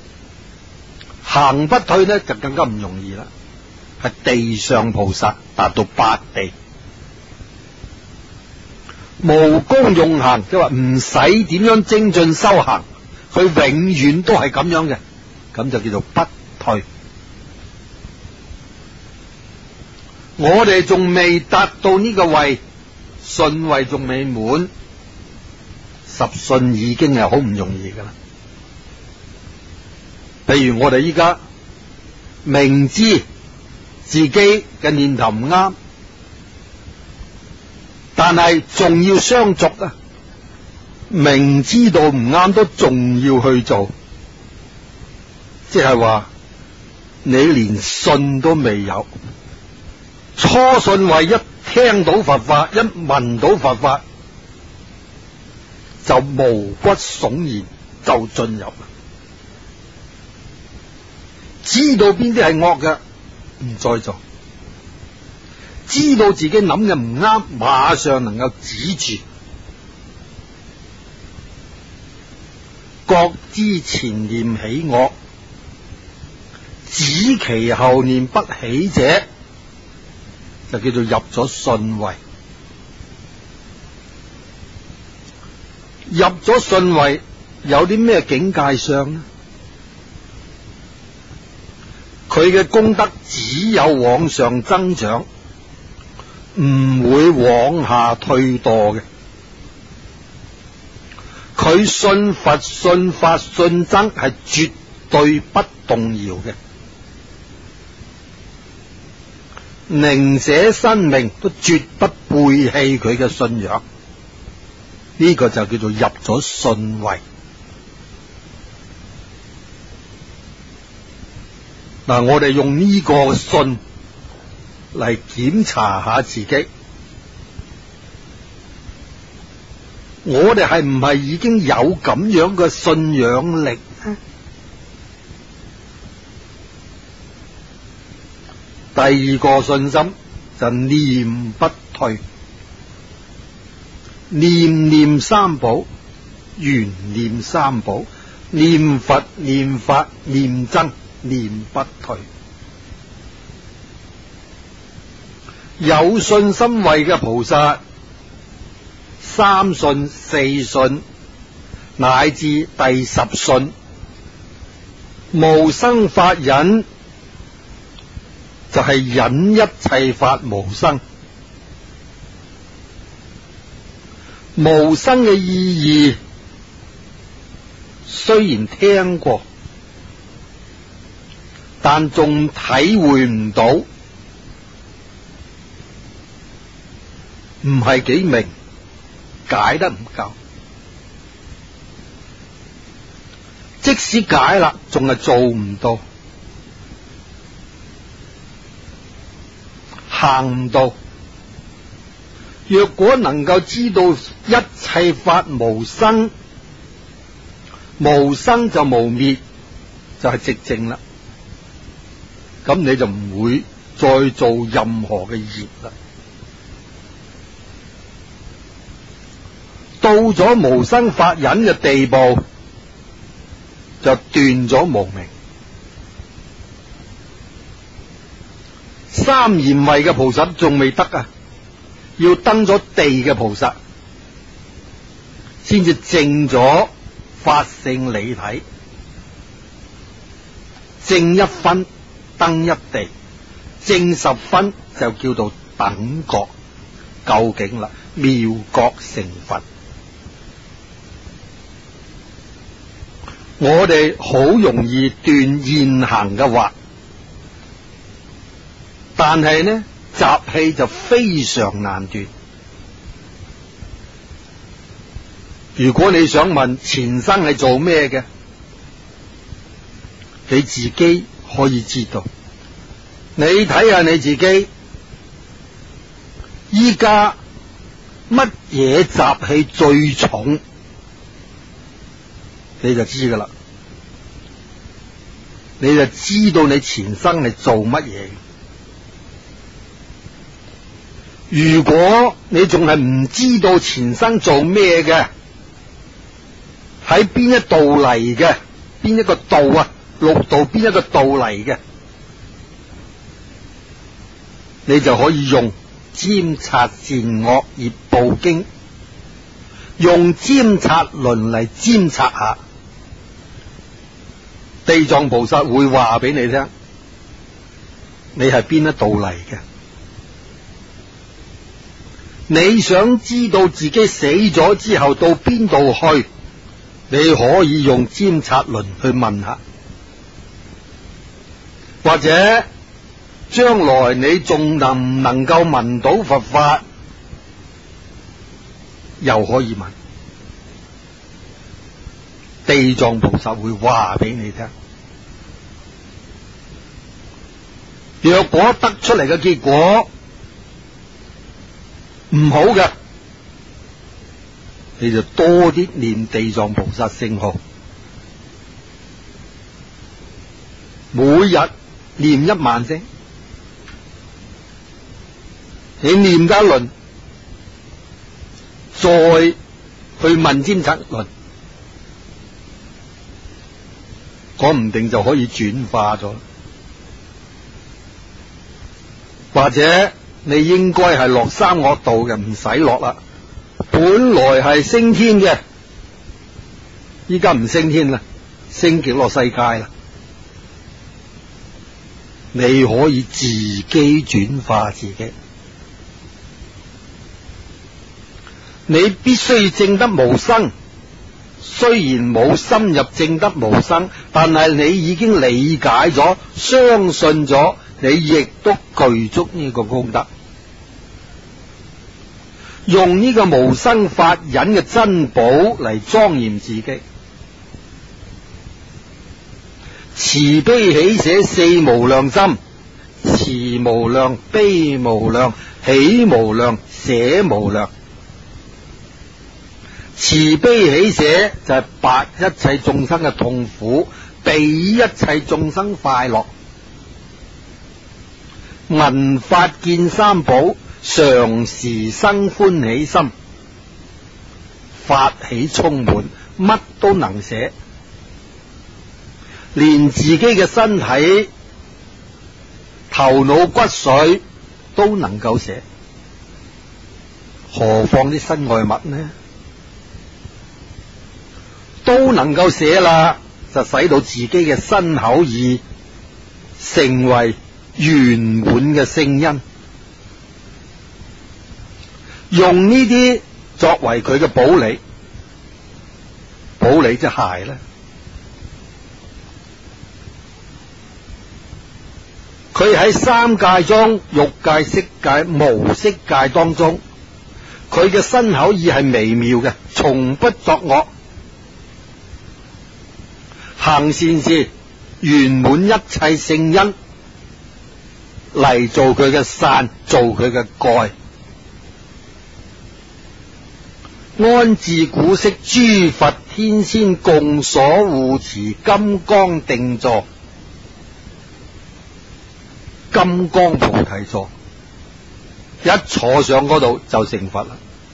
行不退呢就更加唔容易啦，係地上菩薩達到八地。無功用行，即係話唔使點樣精進修行，佢永遠都係咁樣嘅，咁就叫做不退。我哋仲未達到呢個位，信位仲未滿，十信已經係好唔容易噶啦。 譬如我哋依家明知自己嘅念頭唔啱，但係仲要相續啊！明知道唔啱都仲要去做，即係話你連信都未有。初信位一聽到佛法，一聞到佛法，就毛骨悚然，就進入。知道邊啲係惡嘅，唔再做；知道自己諗嘅唔啱，馬上能夠止住。覺知前念起惡，止其後念不起者，就叫做入咗信位。入咗信位有啲咩境界上呢？佢嘅功德只有往上增長，唔會往下退墮嘅。佢信佛、信法、信僧係絕對不動搖嘅，寧捨生命都絕不背棄佢嘅信仰。呢個就叫做入咗信位。嗱，我哋用呢個信嚟檢查下自己，我哋係唔係已經有咁樣嘅信仰力呢？第二個信心就念不退，念念三寶，緣念三寶，念佛、念法、念僧，念不退。有信心位嘅菩薩，三信、四信乃至第十信，無生法忍，就係忍一切法無生。無生嘅意義雖然聽過，但仲體會唔到，唔係幾明，解得唔夠。即使解啦，仲係做唔到，行唔到。若果能夠知道一切法無生，無生就無滅，就係寂靜啦。咁你就唔會再做任何嘅業啦。到咗無生法忍嘅地步，就斷咗無明。三賢位嘅菩薩仲未得啊，要登咗地嘅菩薩，先至證咗法性理體，證一分登一地，證十分就叫做等覺究竟啦，妙覺成佛。我哋好容易斷現行嘅惑，但係呢習氣就非常難斷。如果你想問前生係做咩嘅，你自己可以知道。你睇下你自己依家乜嘢習氣最重，你就知噶啦，你就知道你前生係做乜嘢。如果你仲係唔知道前生做咩嘅，喺邊一度嚟嘅，邊一個道啊，六道邊一個道嚟嘅，你就可以用監察善惡業報經，用監察輪嚟監察下。地藏菩薩會話俾你聽，你係邊一度嚟嘅。你想知道自己死咗之後到邊度去，你可以用監察輪去問下。 或者將來你仲能唔能夠聞到佛法，又可以問。地藏菩薩會話俾你聽。若果得出嚟嘅結果唔好嘅，你就多啲念地藏菩薩聖號，每日念1萬聲。你念得一輪，再去問尖策輪，講唔定就可以轉化咗。或者你應該係落三惡道嘅，唔使落啦。本來係升天嘅，依家唔升天啦，升極樂世界啦。你可以自己轉化自己。你必須要證得無生，雖然冇深入證得無生，但係你已經理解咗、相信咗，你亦都具足呢個功德。用呢個無生法忍嘅珍寶嚟莊嚴自己，慈悲喜捨四無量心，慈無量、悲無量、喜無量、捨無量。慈悲喜捨就係拔一切眾生嘅痛苦，俾一切眾生快樂。聞法見三寶，常時生歡喜心，法喜充滿，乜都能捨，連自己嘅身體、頭腦骨髓都能夠捨，何況啲身外物呢？都能夠捨啦，就使到自己嘅身口意成為圓滿嘅聖因，用呢啲作為佢嘅寶理。寶理即係咧，佢喺三界中，欲界、色界、無色界當中，佢嘅身口意係微妙嘅，從不作惡，行善事，圓滿一切聖因嚟做佢嘅傘，做佢嘅蓋，安置古色諸佛天仙共所護持金剛定座，金剛菩提座，一坐上嗰度就成佛啦。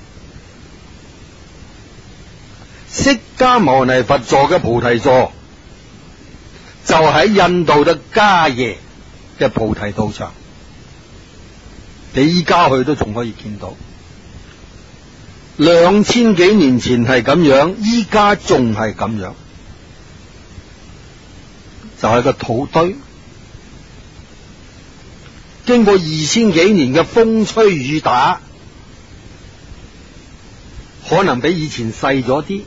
釋迦牟尼佛座嘅菩提座就喺印度嘅迦耶嘅菩提道場，你依家去都仲可以見到。2000幾年前係咁樣，依家仲係咁樣，就係個土堆，經過2000幾年嘅風吹雨打，可能比以前細咗啲，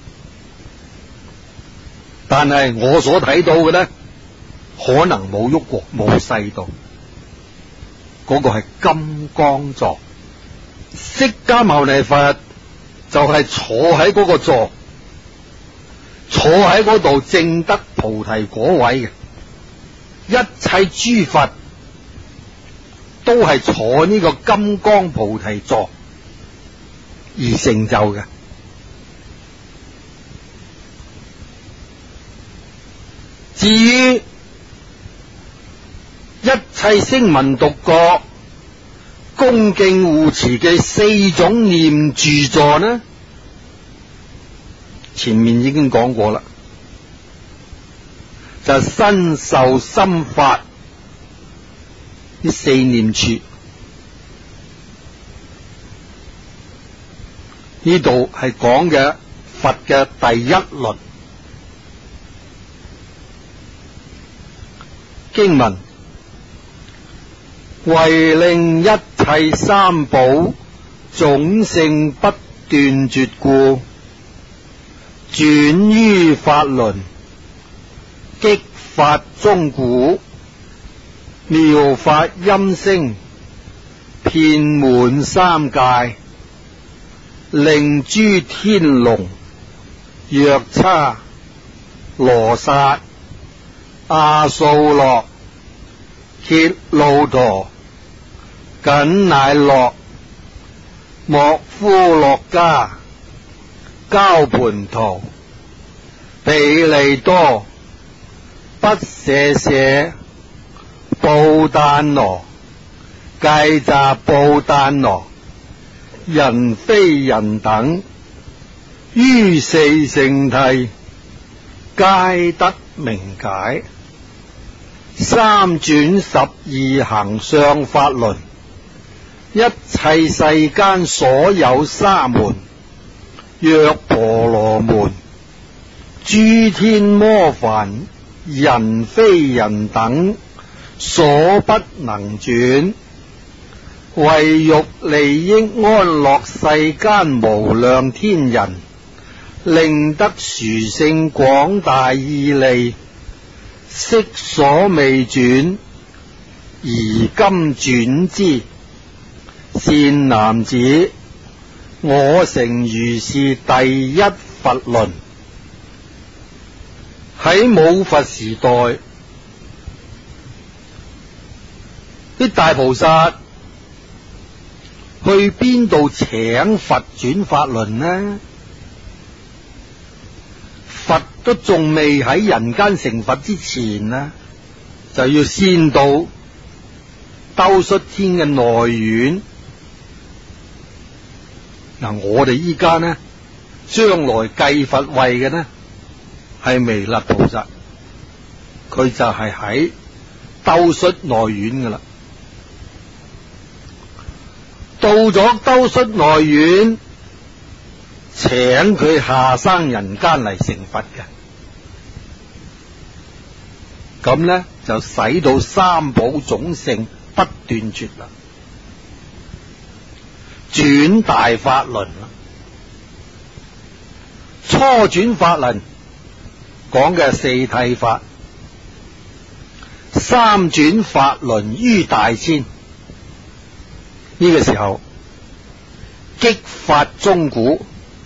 但係我所睇到嘅咧，可能冇喐過，冇細到。嗰個係金剛座，釋迦牟尼佛就係坐喺嗰個座，坐喺嗰度證得菩提果位嘅。一切諸佛都係坐呢個金剛菩提座而成就嘅。至於一切聲聞獨覺恭敬護持嘅4種念住座呢，前面已經講過啦，就係身受心法呢4念處。呢度係講嘅佛嘅第一輪經文，為令一切三寶種性不斷絕故，轉於法輪，擊發鐘鼓， 妙法音聲遍滿三界，令諸天龍、藥叉、羅剎、阿素洛、羯路陀、緊乃洛、莫夫洛迦、交盤荼、毗利多、不舍舍、布旦羅、計集布旦羅、人非人等，於四聖諦皆得明解。三轉十二行相法輪，一切世間所有沙門、若婆羅門、諸天魔梵、人非人等，所不能轉，為欲利益安樂世間無量天人，令得殊勝廣大義利，昔所未轉，而今轉之。善男子，我成如是第一佛輪。喺冇佛時代，啲大菩薩去邊度請佛轉法輪呢？佛都仲未喺人間成佛之前呢，就要先到兜率天嘅內院。嗱，我哋依家呢，將來繼佛位嘅呢，係彌勒菩薩，佢就係喺兜率內院噶啦。到咗兜率內院，請佢下生人間嚟成佛嘅，咁呢就使到三寶種性不斷絕啦。轉大法輪啦，初轉法輪講嘅四諦法，三轉法輪於大千。呢個時候擊發鐘鼓，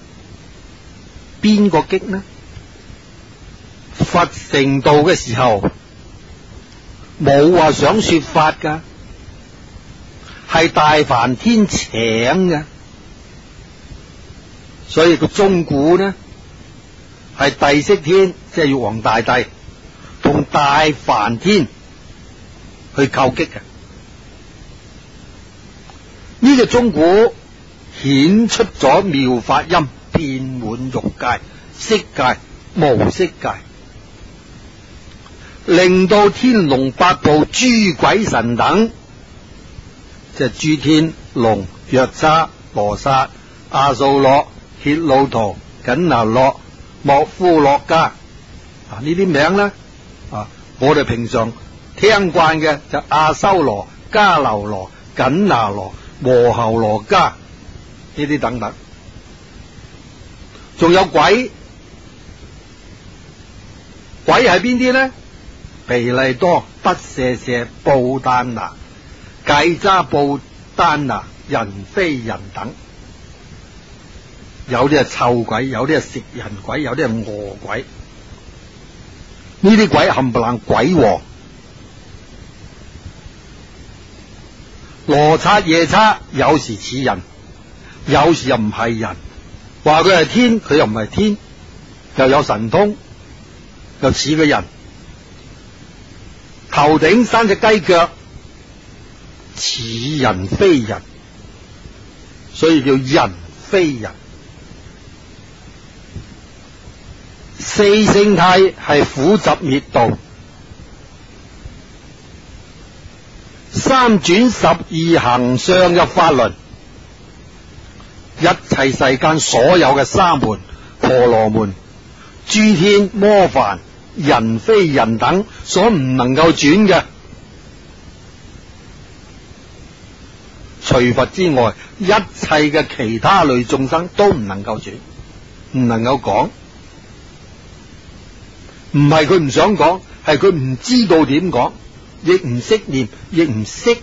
邊個擊呢？佛成道嘅時候冇話想說法噶，係大梵天請嘅，所以個鐘鼓呢係帝釋天，即係玉皇大帝同大梵天去叩擊嘅。呢個鐘鼓顯出咗妙法音，遍滿欲界、色界、無色界，令到天龍八部、諸鬼神等，即係諸天龍、藥叉、羅剎、阿素洛、羯路陀、緊那洛、莫夫洛迦呢啲名咧我哋平常聽慣嘅就阿修羅、迦樓羅、緊那羅、摩睺羅迦呢啲等等，仲有鬼，鬼係邊啲呢？毗利多、不舍舍、布旦那、計集布旦那、人非人等，有啲係臭鬼，有啲係食人鬼，有啲係餓鬼。呢啲鬼冚唪唥鬼王。羅剎夜叉有時似人，有時又唔係人，話佢係天，佢又唔係天，又有神通，又似個人，頭頂生隻雞腳，似人非人，所以叫人非人。四聖諦係苦集滅道，三轉十二行相入法輪，一切世間所有嘅沙門、婆羅門、諸天魔梵、人非人等所唔能夠轉嘅，除佛之外，一切嘅其他類眾生都唔能夠轉，唔能夠講。唔係佢唔想講，係佢唔知道點講， 亦唔識念，亦唔識。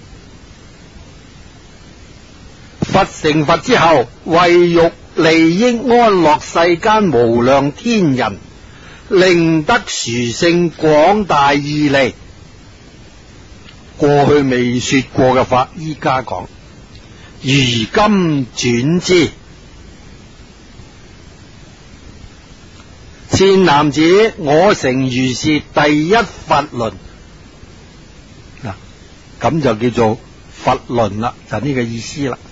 佛成佛之後，為欲利益安樂世間無量天人，令得殊勝廣大義利。過去未說過嘅法，依家講，如今轉之。善男子，我成如是第一佛輪。嗱，咁就叫做佛輪啦，就呢個意思啦。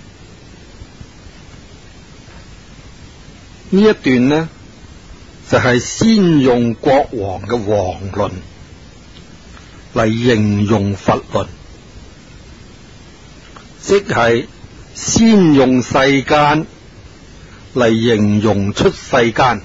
呢一段呢，就係先用國王嘅王輪嚟形容佛輪，即係先用世間嚟形容出世間。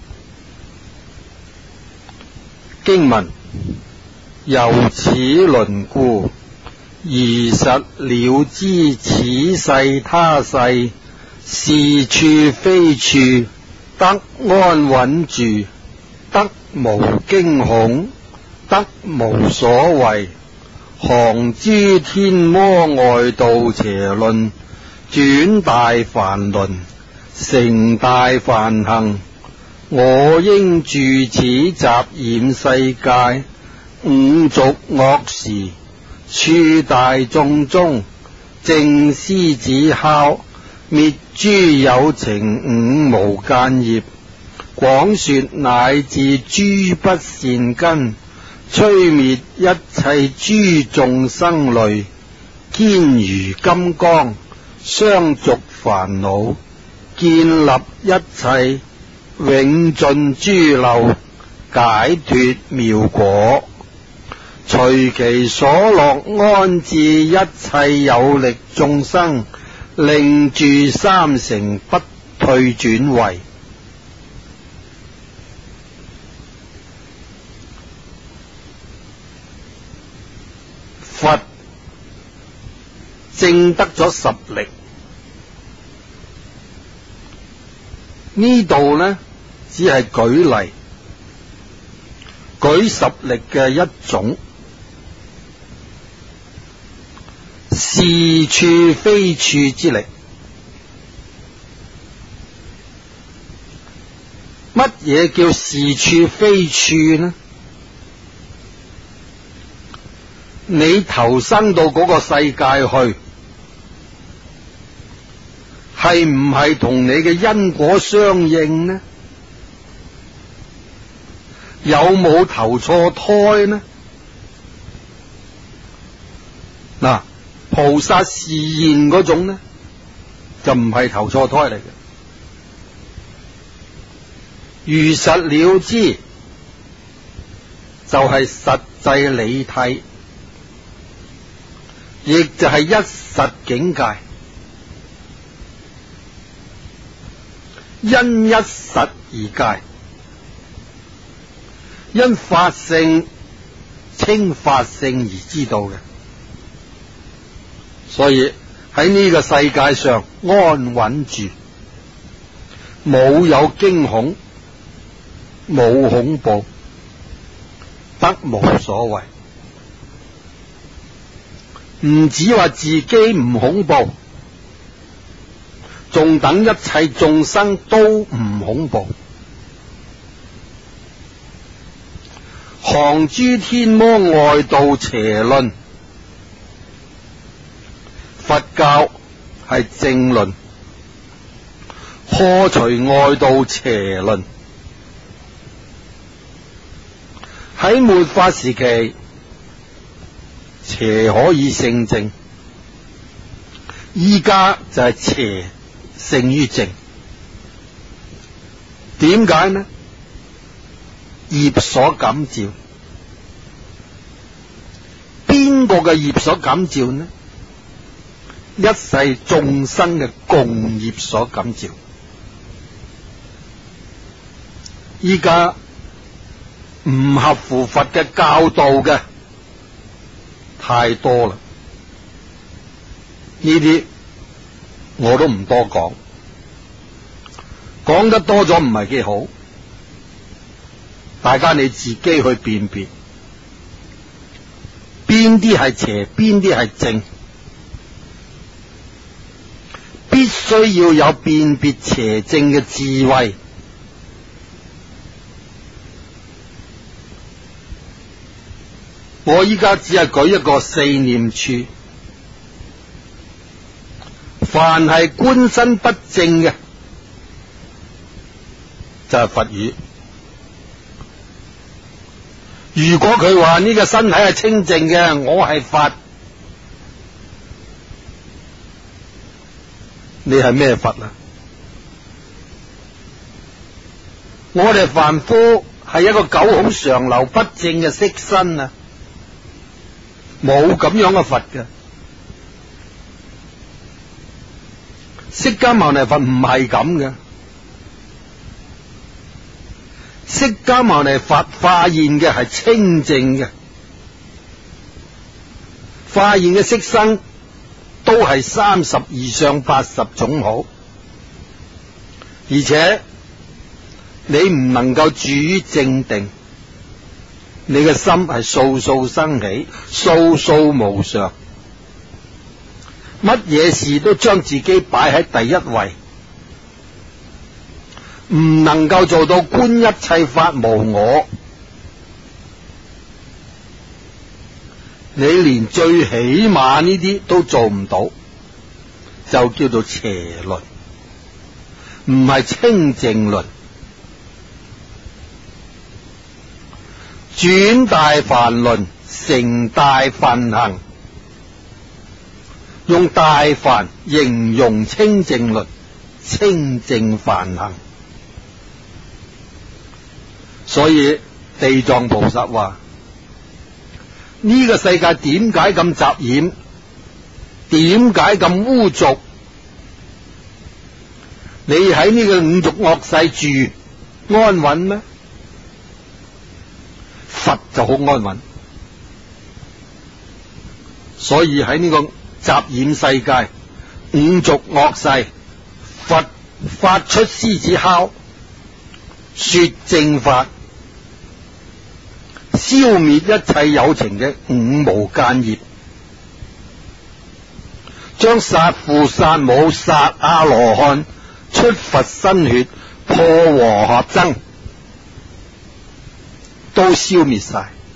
經文由此輪故，而實了知此世他世，是處非處，得安穩住，得無驚恐，得無所謂。降諸天魔外道邪論，轉大梵輪，成大梵行。我應住此雜染世界，五濁惡時，處大眾中，正獅子哮，滅諸有情五無間業，廣說乃至諸不善根，摧滅一切諸眾生類，堅如金剛，相續煩惱，建立一切永盡諸漏，解脫妙果，隨其所樂安置一切有力眾生，令住三乘不退轉位。佛證得咗十力，呢度呢只係舉例，舉十力嘅一種，是處非處之力。乜嘢叫是處非處呢？你投生到嗰個世界去，係唔係同你嘅因果相應呢？有冇投錯胎呢？嗱，菩薩示現嗰種呢，就唔係投錯胎嚟嘅。如實了知，就係實際理體，亦就係一實境界。因一實而界，因法性稱法性而知道嘅。所以喺呢個世界上安穩住，冇有驚恐，冇恐怖，得無所謂。唔止話自己唔恐怖，仲等一切眾生都唔恐怖。降諸天魔外道邪論，佛教係正論，破除外道邪論。喺末法時期，邪可以勝正，依家就係邪勝於正。點解呢？業所感召，邊個嘅業所感召呢？一世眾生嘅共業所感召。依家唔合乎佛嘅教導嘅太多啦，呢啲我都唔多講，講得多咗唔係幾好，大家你自己去辨別，邊邊啲係邪，邊啲係正，必須要有辨別邪正嘅智慧。我依家只係舉一個四念處，凡係觀身不正嘅，就係佛語。如果佢話呢個身體係清淨嘅，我係佛，你係咩佛啊？我哋凡夫係一個九孔常流不正嘅色身啊，冇咁樣嘅佛嘅。釋迦牟尼佛唔係咁嘅。釋迦牟尼佛化現嘅係清淨嘅，化現嘅色身都係32相80種好，而且你唔能夠住於正定，你嘅心係數數生起，數數無常，乜嘢事都將自己擺喺第一位。唔能夠做到觀一切法無我，你連最起碼呢啲都做唔到，就叫做邪論，唔係清淨論。轉大梵論成大梵行，用大梵形容清淨論，清淨梵行。所以地藏菩薩話：呢個世界點解咁雜染？點解咁污濁？你喺呢個五濁惡世住安穩咩？佛就好安穩。所以喺呢個雜染世界、五濁惡世，佛發出獅子哮，說正法，消滅一切有情嘅五無間業，將殺父殺母殺阿羅漢出佛身血破和合僧都消滅晒。